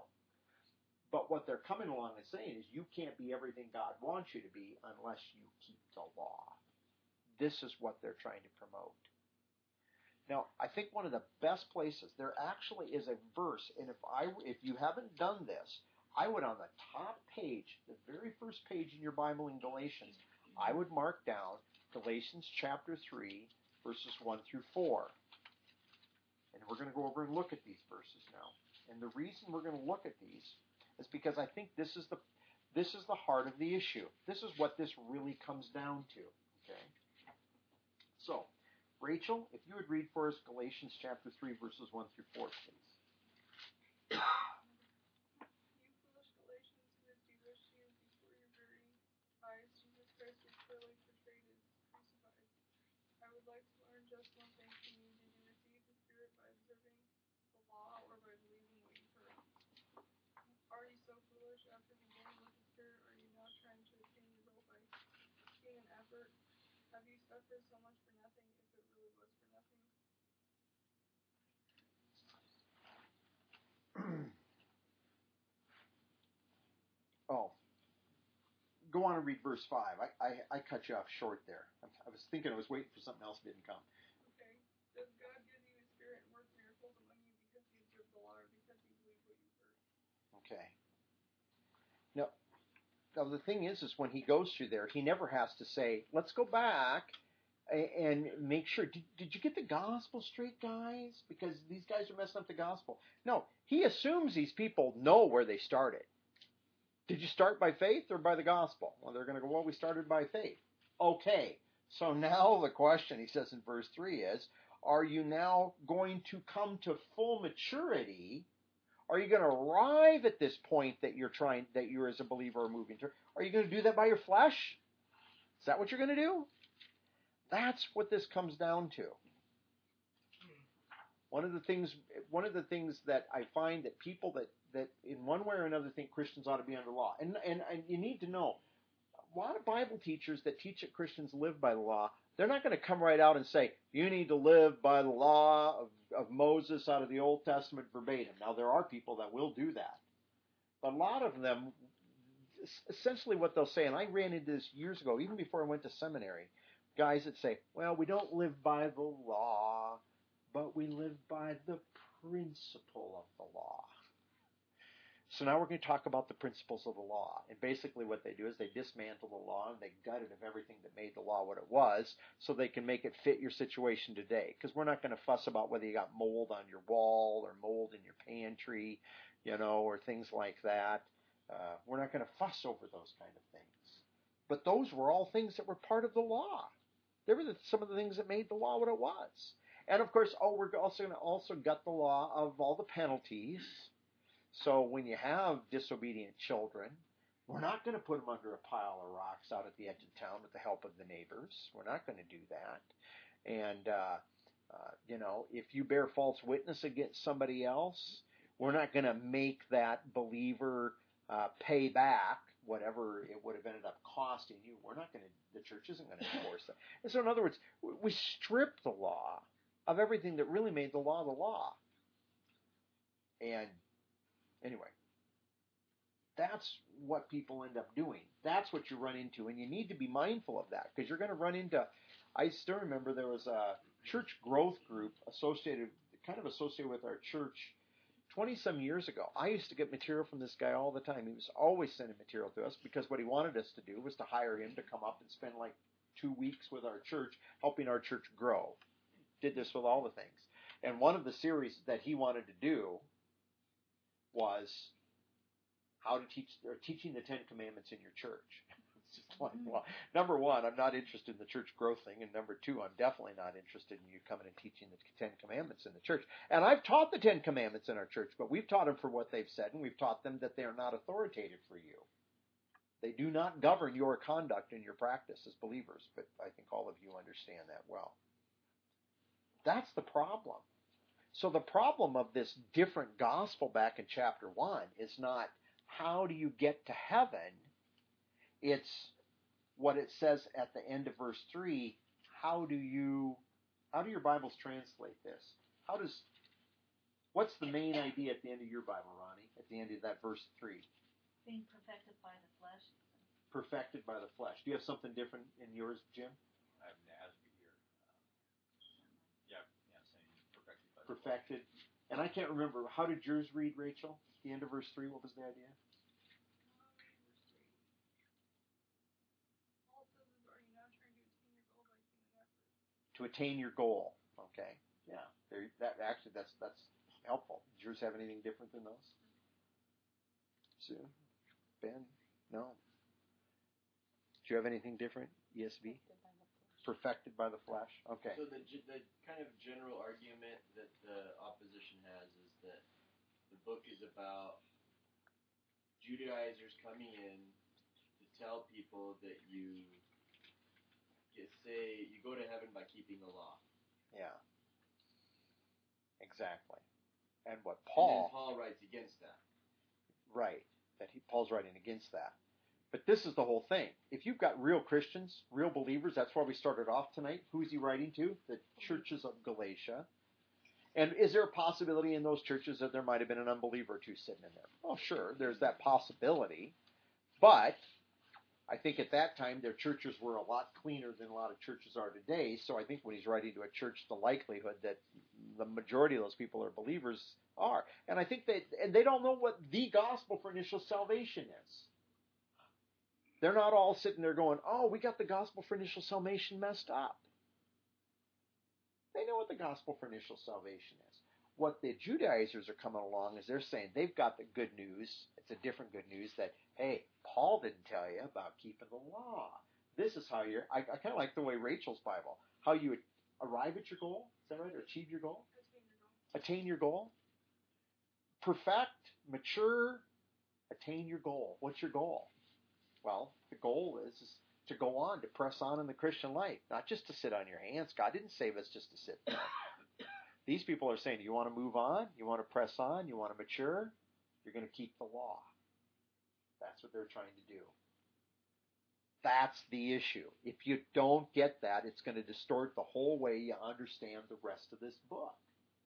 But what they're coming along and saying is you can't be everything God wants you to be unless you keep the law. This is what they're trying to promote. Now, I think one of the best places, there actually is a verse, and if I, if you haven't done this, I would on the top page, the very first page in your Bible in Galatians, I would mark down Galatians chapter three, verses one through four. And we're going to go over and look at these verses now. And the reason we're going to look at these is because I think this is the this is the heart of the issue. This is what this really comes down to. Okay. So, Rachel, if you would read for us Galatians chapter three, verses one through four, please. You foolish Galatians, who has bewitched you before your very eyes, Jesus Christ was clearly portrayed as crucified. I would like to learn just one thing from you. Did you receive the Spirit by observing the law or by believing what you heard? Are you so foolish? After beginning with the Spirit, are you now trying to attain the result by making an effort? Have you suffered so much for nothing if it really was for nothing? Oh. Go on and read verse five. I, I, I cut you off short there. I, I was thinking I was waiting for something else that didn't come. Okay. Does God give you His Spirit and work miracles among you because you observe the law or because you believe what you heard? Okay. Now, now the thing is, is when he goes through there, he never has to say, let's go back and make sure, did, did you get the gospel straight, guys? Because these guys are messing up the gospel. No, he assumes these people know where they started. Did you start by faith or by the gospel? Well, they're going to go, well, we started by faith. Okay, so now the question, he says in verse three is, are you now going to come to full maturity? Are you going to arrive at this point that you're trying, that you're as a believer are moving to? Are you going to do that by your flesh? Is that what you're going to do? That's what this comes down to. One of the things, one of the things that I find that people that, that in one way or another think Christians ought to be under law, and, and and you need to know, a lot of Bible teachers that teach that Christians live by the law, they're not going to come right out and say, you need to live by the law of, of Moses out of the Old Testament verbatim. Now, there are people that will do that. But a lot of them, essentially what they'll say, and I ran into this years ago, even before I went to seminary, guys that say, well, we don't live by the law, but we live by the principle of the law. So now we're going to talk about the principles of the law. And basically what they do is they dismantle the law and they gut it of everything that made the law what it was so they can make it fit your situation today. Because we're not going to fuss about whether you got mold on your wall or mold in your pantry, you know, or things like that. Uh, we're not going to fuss over those kind of things. But those were all things that were part of the law. They were the, some of the things that made the law what it was. And of course, oh, we're also going to also gut the law of all the penalties. So when you have disobedient children, we're not going to put them under a pile of rocks out at the edge of town with the help of the neighbors. We're not going to do that. And, uh, uh, you know, if you bear false witness against somebody else, we're not going to make that believer uh, pay back whatever it would have ended up costing you. We're not going to, the church isn't going to enforce that. And so in other words, we strip the law of everything that really made the law the law. And anyway, that's what people end up doing. That's what you run into, and you need to be mindful of that because you're going to run into. I still remember there was a church growth group associated, kind of associated with our church, twenty some years ago. I used to get material from this guy all the time. He was always sending material to us because what he wanted us to do was to hire him to come up and spend like two weeks with our church, helping our church grow. Did this with all the things, and one of the series that he wanted to do was how to teach or teaching the Ten Commandments in your church. It's just like, well, number one, I'm not interested in the church growth thing, and number two, I'm definitely not interested in you coming and teaching the Ten Commandments in the church. And I've taught the Ten Commandments in our church, but we've taught them for what they've said, and we've taught them that they are not authoritative for you. They do not govern your conduct and your practice as believers, but I think all of you understand that well. That's the problem. So the problem of this different gospel back in chapter one is not how do you get to heaven, it's what it says at the end of verse three, how do you, how do your Bibles translate this? How does, what's the main idea at the end of your Bible, Ronnie, at the end of that verse three? Being perfected by the flesh. Perfected by the flesh. Do you have something different in yours, Jim? I have Nasby here. Um, yeah, yeah, saying perfected by the Perfected. And I can't remember, how did yours read, Rachel? The end of verse three, what was the idea? To attain your goal. Okay. Yeah. There, that actually, that's that's helpful. Did yours have anything different than those? Sue? Ben? No? Do you have anything different? E S V? Perfected by the flesh. Okay. So the the kind of general argument that the opposition has is that the book is about Judaizers coming in to tell people that you, you say you go to heaven by keeping the law. Yeah. Exactly. And what And Paul... then Paul writes against that. Right. That he, Paul's writing against that. But this is the whole thing. If you've got real Christians, real believers, that's why we started off tonight. Who is he writing to? The churches of Galatia. And is there a possibility in those churches that there might have been an unbeliever or two sitting in there? Well, sure, there's that possibility. But I think at that time their churches were a lot cleaner than a lot of churches are today. So I think when he's writing to a church, the likelihood that the majority of those people are believers are. And I think that and they don't know what the gospel for initial salvation is. They're not all sitting there going, oh, we got the gospel for initial salvation messed up. They know what the gospel for initial salvation is. What the Judaizers are coming along is they're saying they've got the good news. It's a different good news that, hey, Paul didn't tell you about keeping the law. This is how you're, I, I kind of like the way Rachel's Bible, how you arrive at your goal. Is that right? Or achieve your goal? Attain your goal. Perfect, mature, attain your goal. What's your goal? Well, the goal is, is to go on, to press on in the Christian life, not just to sit on your hands. God didn't save us just to sit there. These people are saying, you want to move on? You want to press on? You want to mature? You're going to keep the law. That's what they're trying to do. That's the issue. If you don't get that, it's going to distort the whole way you understand the rest of this book.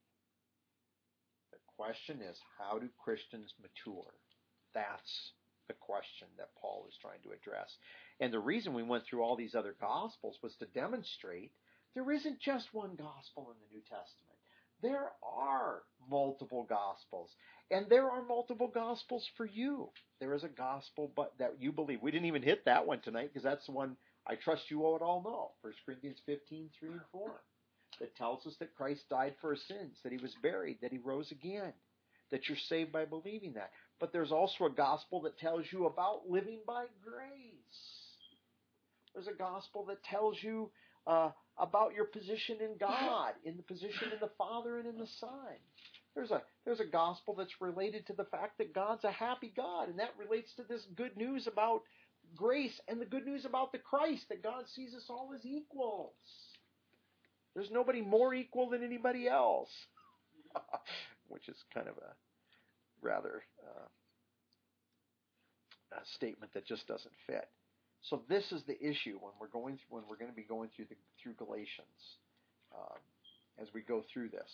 The question is, how do Christians mature? That's the question that Paul is trying to address. And the reason we went through all these other Gospels was to demonstrate there isn't just one Gospel in the New Testament. There are multiple Gospels. And there are multiple Gospels for you. There is a Gospel but that you believe. We didn't even hit that one tonight because that's the one I trust you would all know. First Corinthians fifteen, three and four. That tells us that Christ died for our sins, that he was buried, that he rose again, that you're saved by believing that. But there's also a gospel that tells you about living by grace. There's a gospel that tells you uh, about your position in God, in the position in the Father and in the Son. There's a, there's a gospel that's related to the fact that God's a happy God, and that relates to this good news about grace and the good news about the Christ, that God sees us all as equals. There's nobody more equal than anybody else, which is kind of a rather uh, a statement that just doesn't fit. So this is the issue when we're going through, when we're going to be going through the, through Galatians um, as we go through this.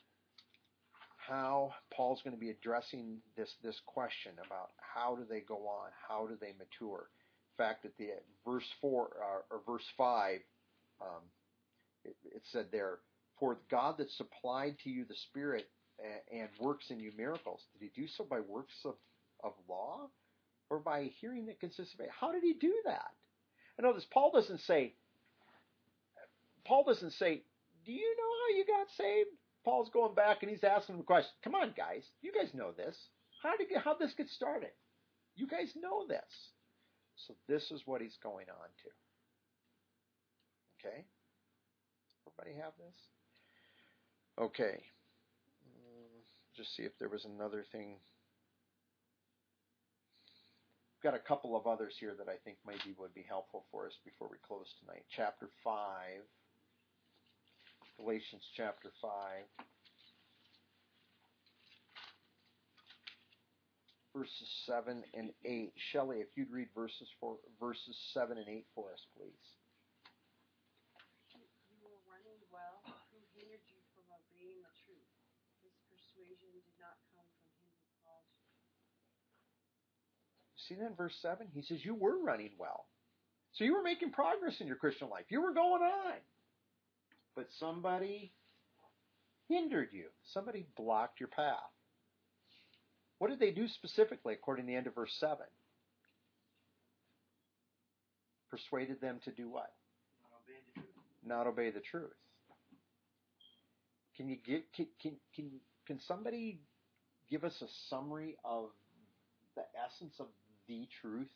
How Paul's going to be addressing this this question about how do they go on, how do they mature. In fact, at the verse four uh, or verse five. Um, It, it said there, for God that supplied to you the Spirit and, and works in you miracles, did he do so by works of, of law or by hearing that consists of faith? How did he do that? I notice Paul doesn't say, Paul doesn't say, do you know how you got saved? Paul's going back and he's asking them a question. Come on, guys. You guys know this. How did how did this get started? You guys know this. So this is what he's going on to. Okay? Everybody have this? Okay. Mm, just see if there was another thing. Got a couple of others here that I think maybe would be helpful for us before we close tonight. Chapter five. Galatians chapter five. Verses seven and eight. Shelley, if you'd read verses four, verses seven and eight for us, please. Well, who hindered you from obeying the truth? This persuasion did not come from him who called you. See that in verse seven? He says you were running well. So you were making progress in your Christian life. You were going on. But somebody hindered you. Somebody blocked your path. What did they do specifically according to the end of verse seven? Persuaded them to do what? Not obey the truth. Not obey the truth. Can you get can can can, can somebody give us a summary of the essence of the truth?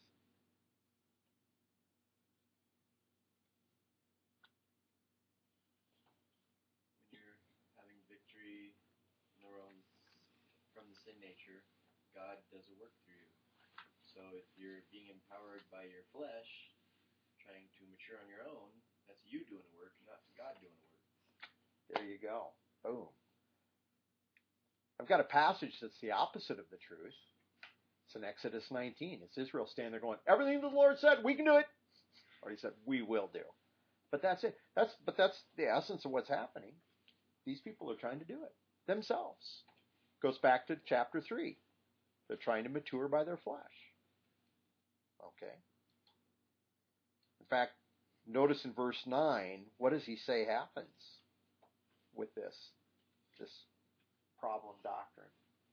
When you're having victory in the realms from the sin nature, God does a work through you. So if you're being empowered by your flesh, trying to mature on your own, that's you doing the work, not God doing the work. There you go. Boom. I've got a passage that's the opposite of the truth. It's in Exodus nineteen. It's Israel standing there going, everything the Lord said, we can do it. Or he said, we will do. But that's it. That's but that's the essence of what's happening. These people are trying to do it themselves. Goes back to chapter three. They're trying to mature by their flesh. Okay. In fact, notice in verse nine, what does he say happens with this, this problem doctrine?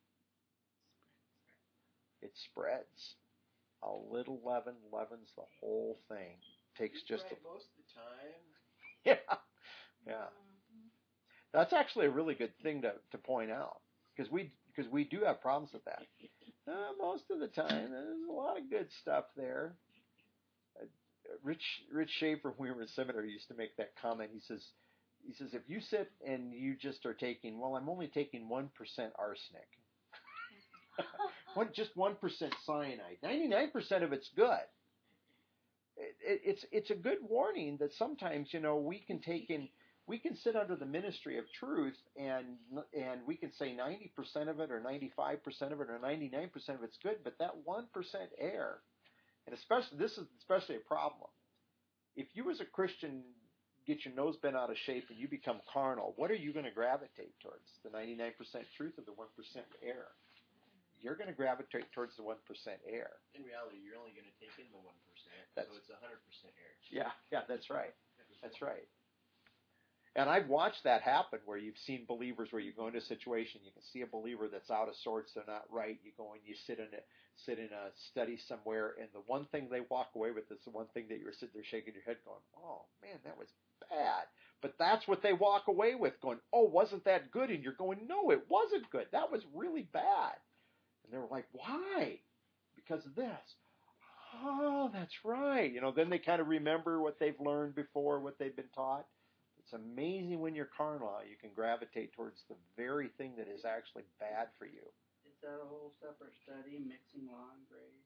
It spreads. A little leaven leavens the whole thing. Takes He's just right a, most of the time. yeah, yeah. That's actually a really good thing to, to point out because we because we do have problems with that. Uh, most of the time, there's a lot of good stuff there. Uh, Rich Rich Schaefer, when we were in seminary, used to make that comment. He says, he says, if you sit and you just are taking, well, I'm only taking one percent arsenic. One, just one percent cyanide. ninety-nine percent of it's good. It, it, it's it's a good warning that sometimes, you know, we can take in, we can sit under the ministry of truth and and we can say ninety percent of it or ninety-five percent of it or ninety-nine percent of it's good, but that one percent error And especially, this is especially a problem. If you as a Christian get your nose bent out of shape and you become carnal, what are you going to gravitate towards? The ninety-nine percent truth or the one percent error? You're going to gravitate towards the one percent error. In reality, you're only going to take in the one percent, That's, so it's one hundred percent error. Yeah, yeah, that's right. That's right. And I've watched that happen where you've seen believers where you go into a situation, you can see a believer that's out of sorts, they're not right. You go and you sit in a sit in a study somewhere, and the one thing they walk away with is the one thing that you're sitting there shaking your head, going, "Oh man, that was bad." But that's what they walk away with, going, "Oh, wasn't that good?" And you're going, "No, it wasn't good. That was really bad." And they're like, "Why?" "Because of this." "Oh, that's right." You know, then they kind of remember what they've learned before, what they've been taught. It's amazing when you're carnal, you can gravitate towards the very thing that is actually bad for you. Is that a whole separate study, mixing law and grace?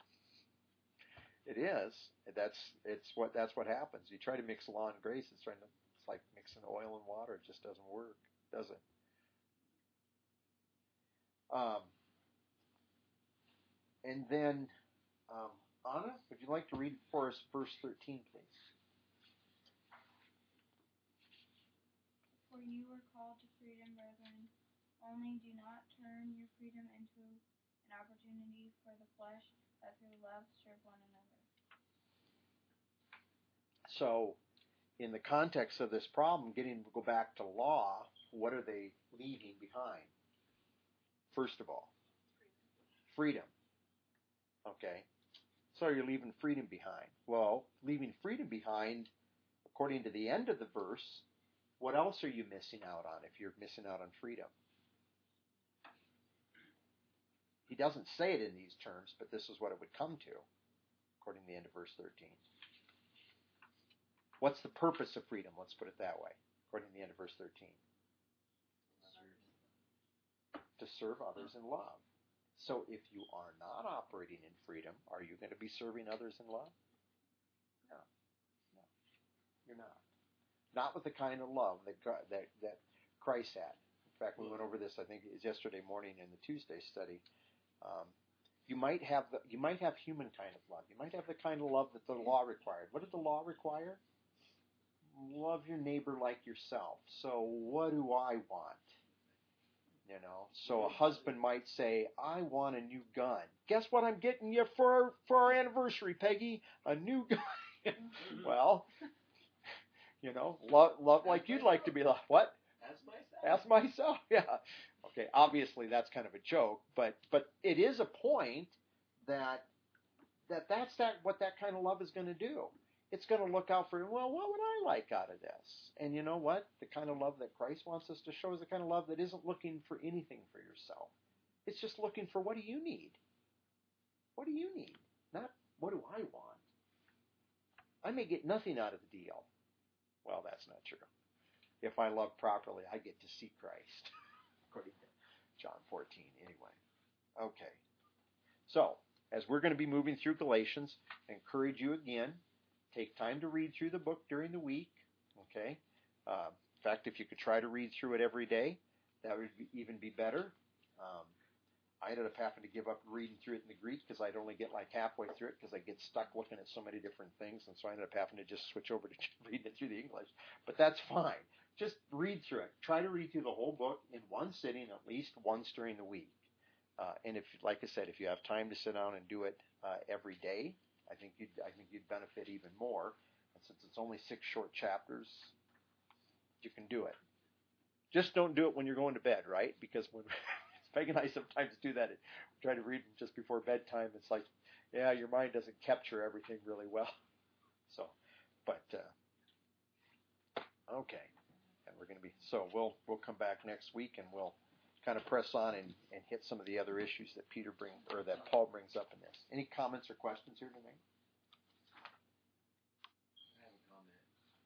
It is. That's it's what that's what happens. You try to mix law and grace, it's trying to it's like mixing oil and water. It just doesn't work, does it? Um, and then, um, Anna, would you like to read for us verse thirteen, please? For you were called to freedom, brethren. Only do not turn your freedom into an opportunity for the flesh, but through love serve one another. So, in the context of this problem, getting to go back to law, what are they leaving behind? First of all, freedom. Okay. So you're leaving freedom behind. Well, leaving freedom behind, according to the end of the verse, what else are you missing out on if you're missing out on freedom? He doesn't say it in these terms, but this is what it would come to, according to the end of verse thirteen. What's the purpose of freedom? Let's put it that way, according to the end of verse thirteen. To serve others in love. So if you are not operating in freedom, are you going to be serving others in love? No. No. You're not. Not with the kind of love that that, that Christ had. In fact, we went over this, I think it was yesterday morning in the Tuesday study. Um, you might have the, you might have human kind of love. You might have the kind of love that the law required. What did the law require? Love your neighbor like yourself. So what do I want? You know, so a husband might say, "I want a new gun." Guess what I'm getting you for for our anniversary, Peggy? A new gun. Well, you know, love love like you'd like to be loved. What? Ask myself. Ask myself. Yeah. Okay. Obviously, that's kind of a joke, but but it is a point that that that's that what that kind of love is going to do. It's going to look out for, well, what would I like out of this? And you know what? The kind of love that Christ wants us to show is the kind of love that isn't looking for anything for yourself. It's just looking for, what do you need? What do you need? Not, what do I want? I may get nothing out of the deal. Well, that's not true. If I love properly, I get to see Christ, according to John fourteen, anyway. Okay. So, as we're going to be moving through Galatians, I encourage you again, take time to read through the book during the week, okay? Uh, in fact, if you could try to read through it every day, that would be, even be better. Um, I ended up having to give up reading through it in the Greek because I'd only get like halfway through it because I get stuck looking at so many different things, and so I ended up having to just switch over to reading it through the English. But that's fine. Just read through it. Try to read through the whole book in one sitting at least once during the week. Uh, and if, like I said, if you have time to sit down and do it uh, every day, I think you'd I think you'd benefit even more. And since it's only six short chapters, you can do it. Just don't do it when you're going to bed, right? Because when Peg and I sometimes do that, we try to read them just before bedtime. It's like, yeah, your mind doesn't capture everything really well. So, but uh, okay, and we're going to be so we'll we'll come back next week and we'll kind of press on and, and hit some of the other issues that Peter bring or that Paul brings up in this. Any comments or questions here tonight? I have a comment.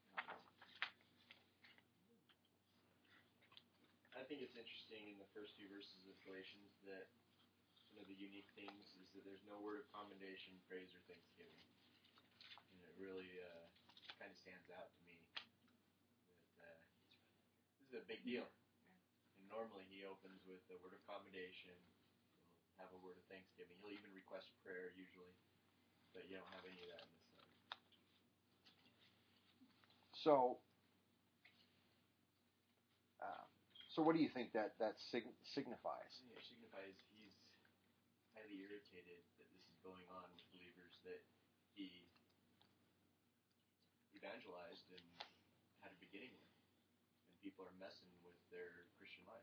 I think it's interesting in the first few verses of Galatians that one of the unique things is that there's no word of commendation, praise, or thanksgiving. And it really uh, kind of stands out to me that uh, this is a big deal. Normally he opens with a word of commendation. He'll have a word of thanksgiving. He'll even request prayer usually. But you don't have any of that in this letter. So, uh, so what do you think that that sig- signifies? It signifies he's highly irritated that this is going on with believers that he evangelized and had a beginning with, and people are messing with their Christian life.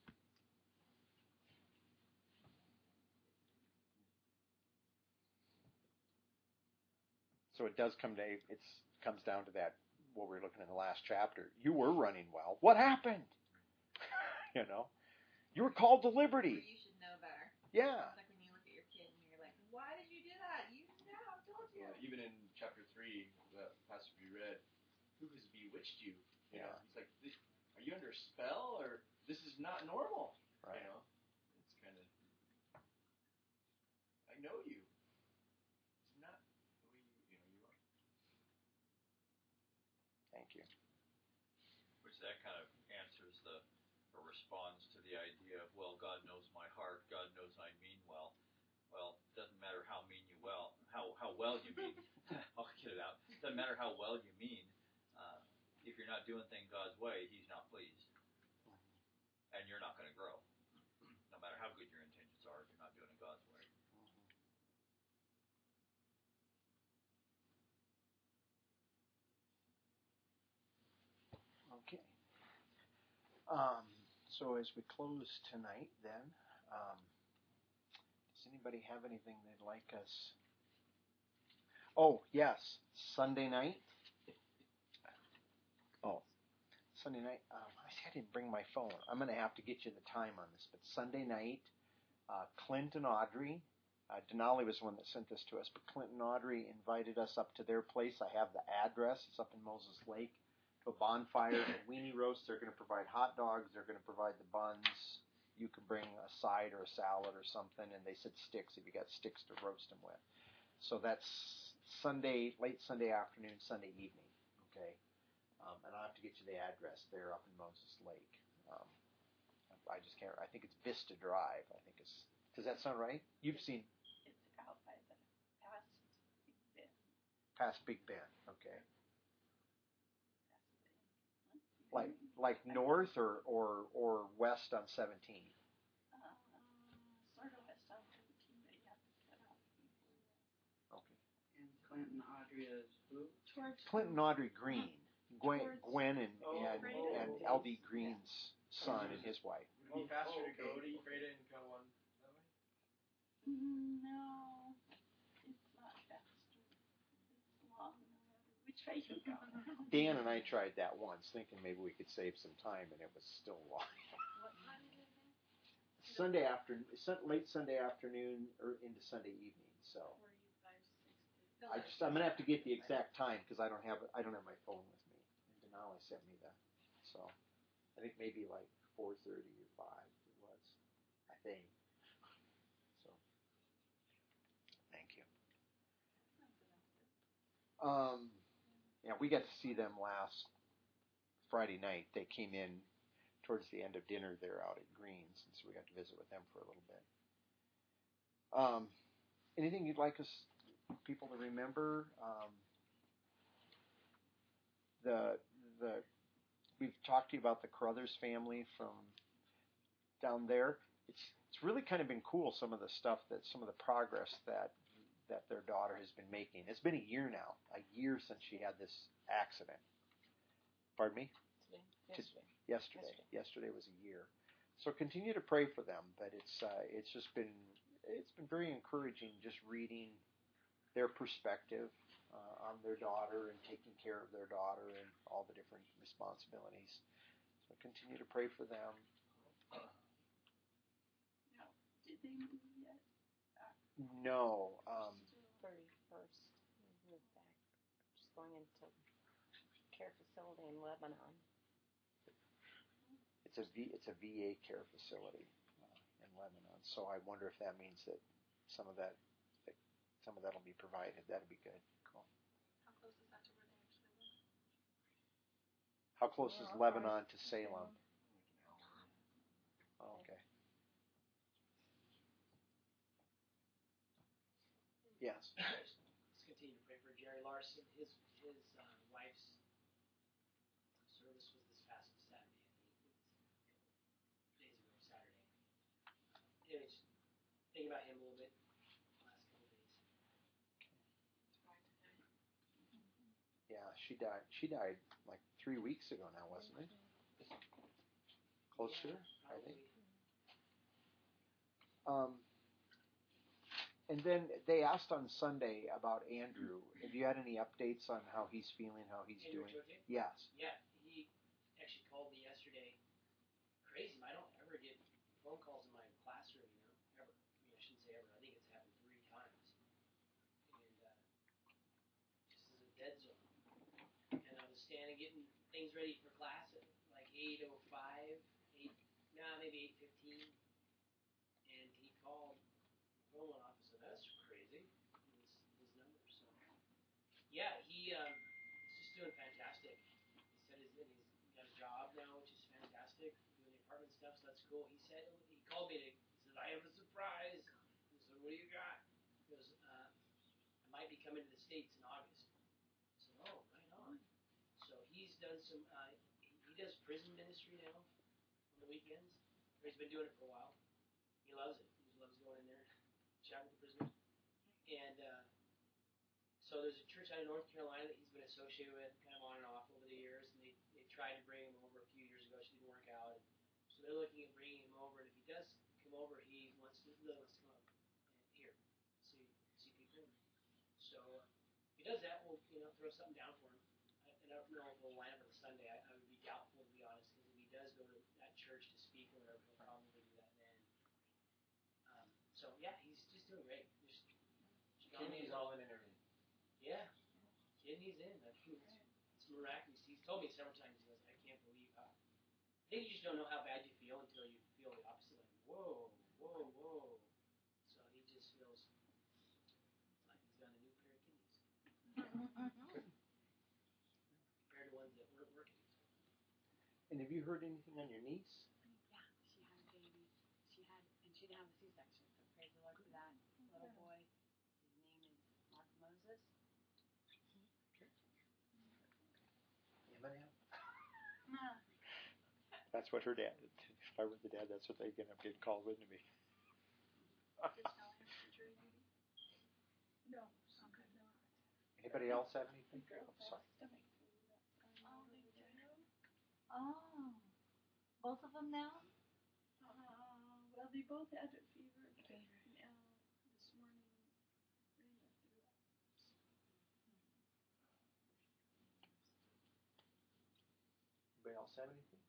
So it does come to it's comes down to that what we were looking in the last chapter. You were running well. What happened? You know, you were called to liberty. Or you should know better. Yeah. It's like when you look at your kid and you're like, why did you do that? You know, I told you. Well, even in chapter three, the passage we read, who has bewitched you? You Yeah. know, he's like, this, are you under a spell, or this is not normal? Right. You know, it's kind of, I know you. It's not the way you, you know, you are. Thank you. Which that kind of answers the, or responds to the idea of, well, God knows my heart. God knows I mean well. Well, it doesn't matter how mean you well, how how well you mean. I'll get it out. It doesn't matter how well you mean. Uh, if you're not doing things God's way, He's not pleased, and you're not going to grow. No matter how good your intentions are, if you're not doing it God's way. Okay. Um, so as we close tonight, then, um, does anybody have anything they'd like us? Oh, yes, Sunday night. Oh, Sunday night. Um, I see I didn't bring my phone. I'm going to have to get you the time on this. But Sunday night, uh, Clint and Audrey, uh, Denali was the one that sent this to us, but Clint and Audrey invited us up to their place. I have the address. It's up in Moses Lake. To a bonfire and a weenie roast. They're going to provide hot dogs. They're going to provide the buns. You can bring a side or a salad or something. And they said sticks if you got sticks to roast them with. So that's Sunday, late Sunday afternoon, Sunday evening. Okay. Um, and I'll have to get you the address there up in Moses Lake. Um, I just can't. I think it's Vista Drive. I think it's. Does that sound right? You've seen. It's out by the past Big Bend. Past Big Bend. Okay. Like like north or, or, or west on seventeen? Uh, sort of west on seventeen, but you have to cut out. Okay. And Clinton Audrey is who? Towards Clinton Audrey Green. Gwen, Towards- Gwen and, Oh, and, oh, and oh. L D Green's son and his wife. Would it be faster Oh, to go okay. to Ephrata and cut one that way? Mm, no, it's not faster. It's long, no matter which way you go. Dan and I tried that once, thinking maybe we could save some time, and it was still long. What time is it again? Sunday afternoon, late Sunday afternoon or into Sunday evening. So Were you five, six, to- I just I'm gonna have to get the exact time because I don't have I don't have my phone with me. And Denali sent me that, so I think maybe like four thirty or five it was. I think. So thank you. Um, yeah, we got to see them last Friday night. They came in towards the end of dinner there out at Greens, and so we got to visit with them for a little bit. Um, anything you'd like us people to remember? Um, the the we've talked to you about the Carruthers family from down there. It's it's really kind of been cool, some of the stuff that some of the progress that that their daughter has been making. It's been a year now, a year since she had this accident. Pardon me? Today. Yesterday. Yesterday. Yesterday. Yesterday was a year. So continue to pray for them. But it's uh, it's just been it's been very encouraging just reading their perspective uh, on their daughter and taking care of their daughter and all the different responsibilities. So continue to pray for them. No, did they move yet? No, um, thirty-first. We moved back. Just going into care facility in Lebanon. it's a V it's a V A care facility uh, in Lebanon. So I wonder if that means that some of that, that some of that will be provided. That'd be good. Cool. How close is that to where they actually live? How close is Lebanon to Salem? Oh, okay. Yes. thinking about him a little bit the last couple of days. Yeah, she died. She died like three weeks ago now, wasn't it? Closer, Yeah, I think. probably. Um, and then they asked on Sunday about Andrew. Have you had any updates on how he's feeling, how he's Andrew doing? Chote? Yes. Yeah, he actually called me yesterday. Crazy, I don't ever get phone calls in my classroom, you know, ever. I mean, I shouldn't say ever. I think it's happened three times. And uh, just as a dead zone. And I was standing getting things ready for class at like eight oh five, eight, nah, maybe eight fifteen. And he called, the phone went off. I said, that's crazy. His, his number. So, yeah, he um, is just doing fantastic. He said he's, and he's got a job now, which is fantastic, doing the apartment stuff, so that's cool. He said, he called me to, he said, I have a surprise. I said, what do you got? He goes, uh, I might be coming to the States in August. I said, oh, right on. So he's done some, uh, he, he does prison ministry now on the weekends. Or he's been doing it for a while. He loves it. He loves going in there, chatting with the prisoners. And uh, so there's a church out in North Carolina that he's been associated with kind of on and off over the years. And they, they tried to bring him over a few years ago. It didn't work out. And so they're looking at bringing him over. And if he does come over, he wants to, really wants to come up and here, see see people. So uh, if he does that, we'll you know throw something down for him. I, and I don't know if we'll line up on a Sunday. I, I would be doubtful, to be honest, because if he does go to that church to speak or whatever, he'll probably do that then. Um, so yeah, he's just doing great. Just Kidney's all in and everything. Yeah, kidney's in. I think it's, it's miraculous. He's told me several times. He goes, I can't believe how. I think you just don't know how bad you feel until you feel the opposite. Like whoa, whoa, whoa. So he just feels like he's got a new pair of kidneys compared to ones that weren't working. And have you heard anything on your niece? Yeah, she had a baby. She had, and she didn't have a C-section, so praise the Lord for that. Little boy, his name is Mark Moses. Eminem. That's what her dad. If I were the dad, that's what they'd end up getting called, wouldn't it be? Did you tell him for jury duty? No. Okay. Anybody else have anything? Oh, sorry. Oh, they do? Oh, both of them now? Uh, well, they both had a fever, but now this morning, Brenda threw up. Anybody else have anything?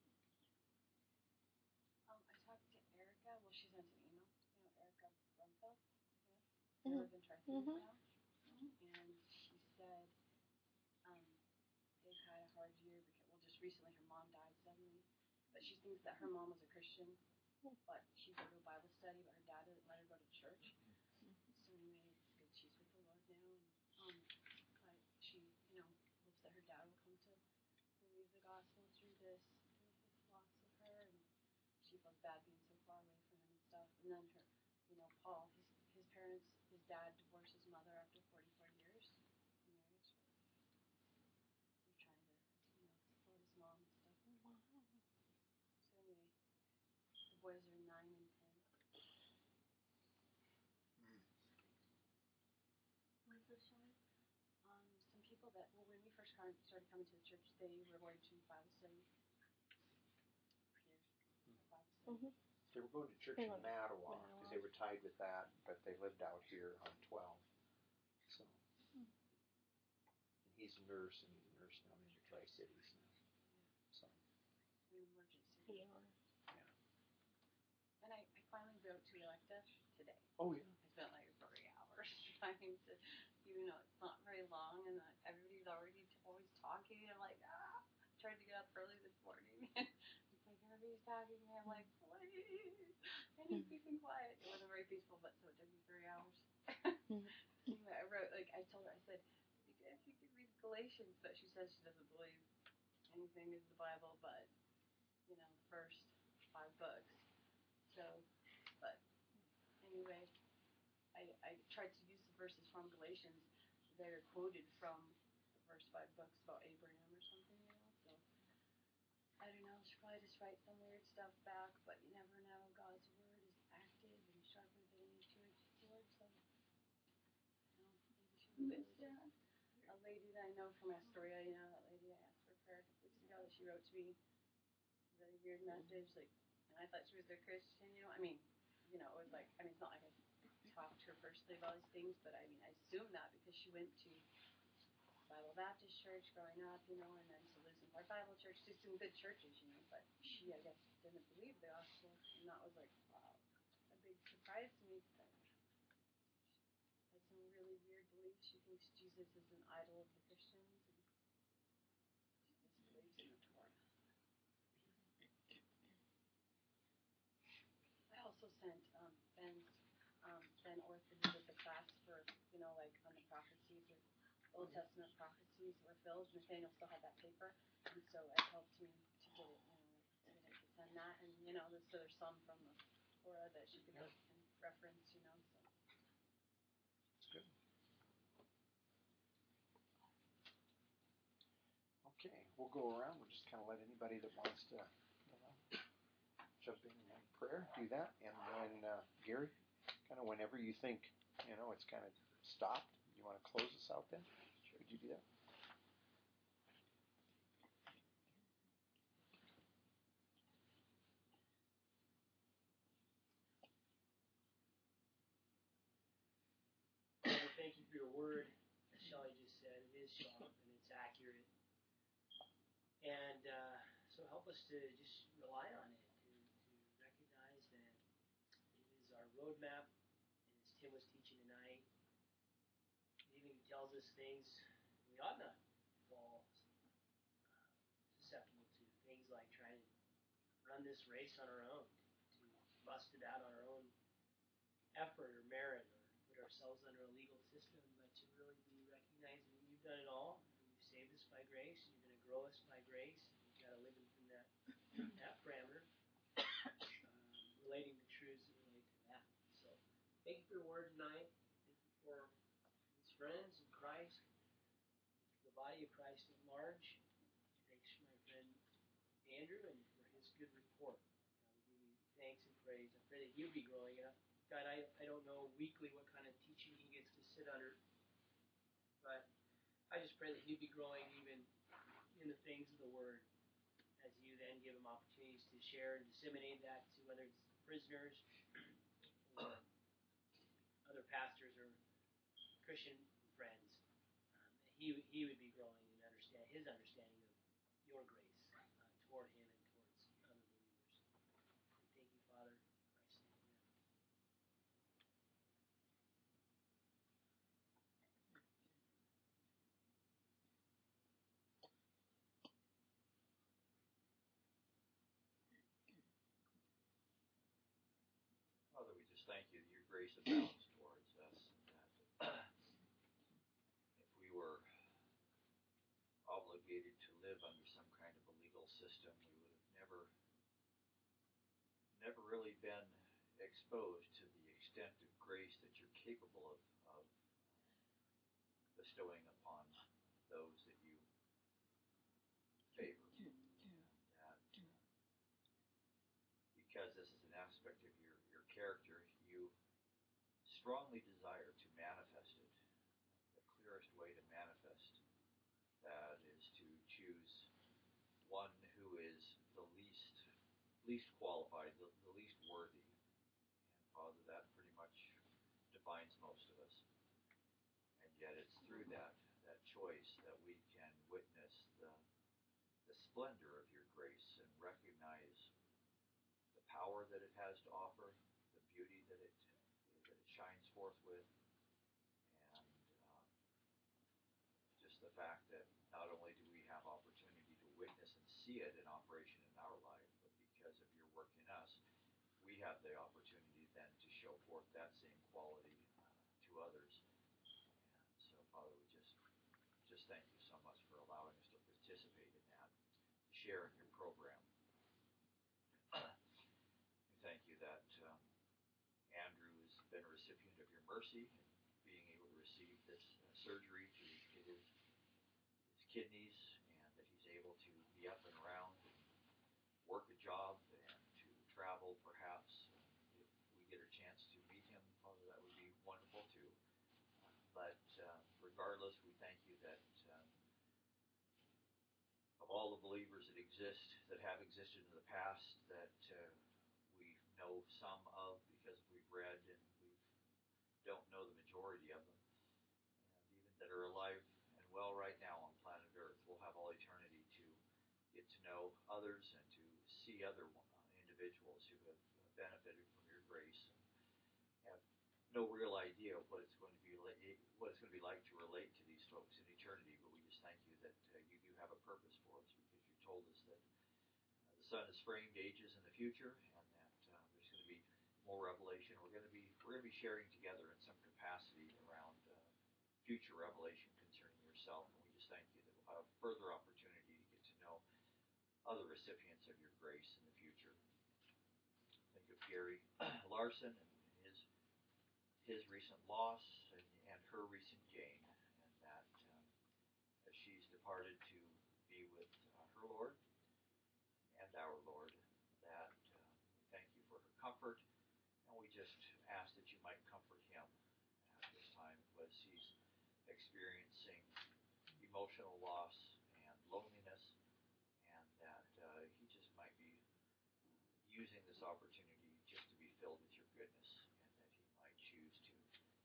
Um, I talked to Erica. Well, she sent an email. You know, Erica Brumfeld. Yeah. Mhm. They live in Tri-Cities Mhm. now. And she said um, they've had a hard year because, well, just recently her mom died suddenly. But she thinks that her mom was a Christian, but she did go to Bible study, but her dad didn't let her go to church. So anyway, it's good she's with the Lord now. And um, but she, you know, hopes that her dad will come to believe the gospel through this, through this loss of her. And she feels bad being so far away from him and stuff. And then her, you know, Paul, his his parents, his dad divorced his mother after forty-four years of marriage. They're trying to, you know, support his mom and stuff. So anyway, the boys are nine and ten. Where's the show? Um, some people that, well, when we first started coming to the church, they were going to Bible study here. Bible study. Mhm. They were going to church They in went- Mattawa Mattawa. because they were tied with that, but they lived out here on twelve. So and he's a nurse, and he's a nurse down in the Tri-Cities now. So An emergency. Yeah. And I, I finally wrote to Electa today. oh yeah. I spent like three hours trying to, even though it's not very long, and uh, everybody's already t- always talking. I'm like, ah, I tried to get up early this morning. It's like everybody's talking, and I'm like, please, I need peace and quiet. It wasn't very peaceful, but so it took me three hours. Anyway, I wrote, like, I told her, I said, if you could read Galatians, but she says she doesn't believe anything is the Bible, but, you know, the first five books. So, but anyway, I, I tried to use the verses from Galatians that are quoted from the first five books about Abraham or something, you know, so I don't know, she'll probably just write some weird stuff back, but you never know. God's word is active and sharper than any two-edged Who is that? A lady that I know from Astoria, you know, that lady I asked for prayer a couple weeks ago, that she wrote to me a really weird message, like, and I thought she was a Christian, you know, I mean, you know, it was like, I mean, it's not like I talked to her personally about these things, but I mean, I assume that because she went to Bible Baptist church growing up, you know, and then she lives in Park Bible Church, just some good churches, you know, but she, I guess, didn't believe the gospel, and that was like, wow, a big surprise to me, because has some really weird beliefs. She thinks Jesus is an idol of the Christians, and she just believes in the Torah. I also sent um, Ben's um, Ben Orth, who did the class for, you know, like on the prophecies or Old Testament prophecies were filled. Nathaniel still had that paper, and so it helped me to get it, you know, to get him to send that. And you know, so there's some from the Torah that she could look and reference, you know. So. That's good. Okay, we'll go around. We'll just kind of let anybody that wants to, you know, jump in in prayer, do that. And then, uh, Gary, kind of whenever you think, you know, it's kind of stopped, you want to close us out then? Would you do that? Father, thank you for your word. As Shelley just said, it is sharp and it's accurate. And uh, so help us to just rely on it, to, to recognize that it is our roadmap. And as Tim was teaching tonight, it even tells us things we ought not fall uh, susceptible to. Things like trying to run this race on our own, to bust it out on our own effort or merit, or put ourselves under a legal system, but to really be recognizing that you've done it all, and you've saved us by grace, and you're going to grow us by grace, and we've got to live within that, that parameter, um, relating the truths that relate to that. So, thank you for your word tonight. Thank you for his friends in Christ, the body of Christ at large. Thanks for my friend Andrew and for his good report. God, we give you thanks and praise. I pray that you be growing up. God, I, I don't know weekly what kind of teaching he gets to sit under, but I just pray that he'd be growing even in the things of the Word as you then give him opportunities to share and disseminate that to whether it's prisoners or other pastors or Christian friends. Um, he, he would be growing in understand, his understanding of your grace uh, toward him and towards other believers. We thank you, Father. Father, we just thank you that your grace abounds towards us. That if we were obligated to live under some kind of a legal system, we would have never, never really been exposed to the extent of grace that you're capable of, of bestowing upon those that you favor. That because this is an aspect of your, your character, you strongly desire to manifest it. The clearest way to manifest that is to choose one who is the least least qualified, the, the least worthy. And Father, that pretty much defines most of us. And yet it's through that, that choice that we can witness the, the splendor of your grace and recognize the power that it has to offer, the beauty that it that it shines forth with, and uh, just the fact that not only do we have opportunity to witness and see it in operation in our life, but because of your work in us, we have the opportunity then to show forth that same quality uh, to others. And so, Father, we just just thank you so much for allowing us to participate in that, to share in your program. We thank you that um, Andrew has been a recipient of your mercy in being able to receive this uh, surgery to get his, his kidneys, and that he's able to be up and around and work a job and to travel perhaps. If we get a chance to meet him, Father, that would be wonderful too. But uh, regardless, regardless, we thank you that um, of all the believers that exist, that have existed in the past, that uh, we know some of because we've read, and we don't know the majority of them, and even that are alive and well right now on planet Earth. We'll have all eternity to get to know others and to see other uh, individuals who have benefited from your grace and have no real idea what it's going to be like, what it's going to be like to relate to these folks in eternity. But we just thank you that uh, you do have a purpose for us, because you told us that uh, the sun is framed ages in the future, and that uh, there's going to be more revelation. We're going to be we're going to be sharing together in some capacity around uh, future revelation concerning yourself, and we just thank you that we'll have further opportunity to get to know other recipients of your grace in the future. Think of Gary Larson and his his recent loss and, and her recent gain, and that um, as she's departed to be with uh, her Lord and our Lord, that uh, we thank you for her comfort, and we just ask that you might comfort him at this time as he's experiencing emotional loss and loneliness, and that uh, he just might be using this opportunity just to be filled with your goodness, and that he might choose to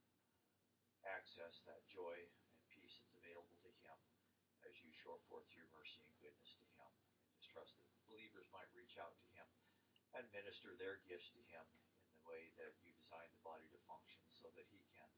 access that joy and peace that's available to him as you show forth your mercy and goodness to him. And just trust that believers might reach out to him and minister their gifts to him in the way that you designed the body to function, so that he can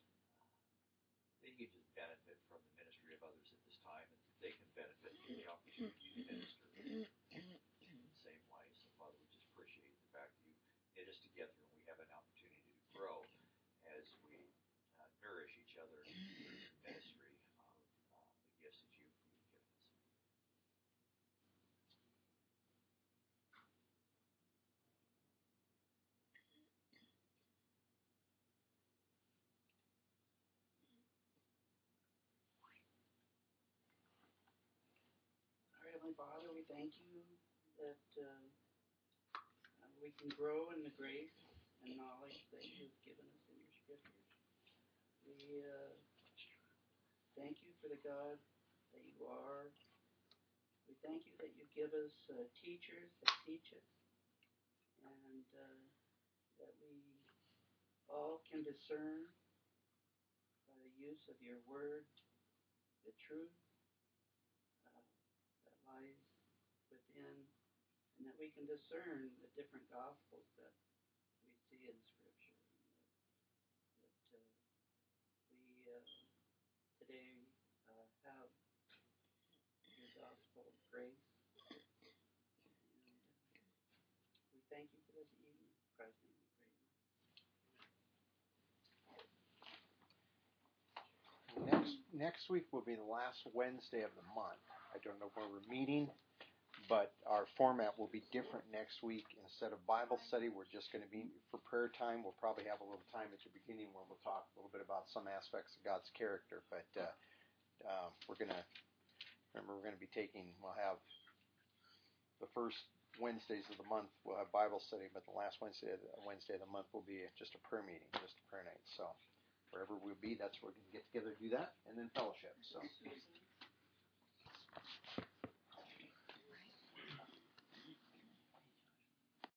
uh, they can just benefit from the ministry of others at this time, and they can benefit from the opportunity to minister in the same way. So, Father, we just appreciate the fact that you knit us together, and we have an opportunity to grow as we uh, nourish each other in the ministry of uh, the gifts that you've given us. Our Heavenly Father, we thank you that uh, uh, we can grow in the grace and knowledge that you've given us in your scriptures. We uh, thank you for the God that you are. We thank you that you give us uh, teachers that teach us, and uh, that we all can discern by the use of your word the truth uh, that lies within, and that we can discern the different gospels that we see in Scripture. And that that uh, we uh, today uh, have your gospel of grace. And uh, we thank you for this evening. In Christ's name we pray. Next next week will be the last Wednesday of the month. I don't know where we're meeting, but our format will be different next week. Instead of Bible study, we're just going to be for prayer time. We'll probably have a little time at the beginning where we'll talk a little bit about some aspects of God's character. But uh, uh, we're going to remember we're going to be taking. We'll have the first Wednesdays of the month we'll have Bible study, but the last Wednesday of the, Wednesday of the month will be just a prayer meeting, just a prayer night. So wherever we'll be, that's where we can get together, do that, and then fellowship. So.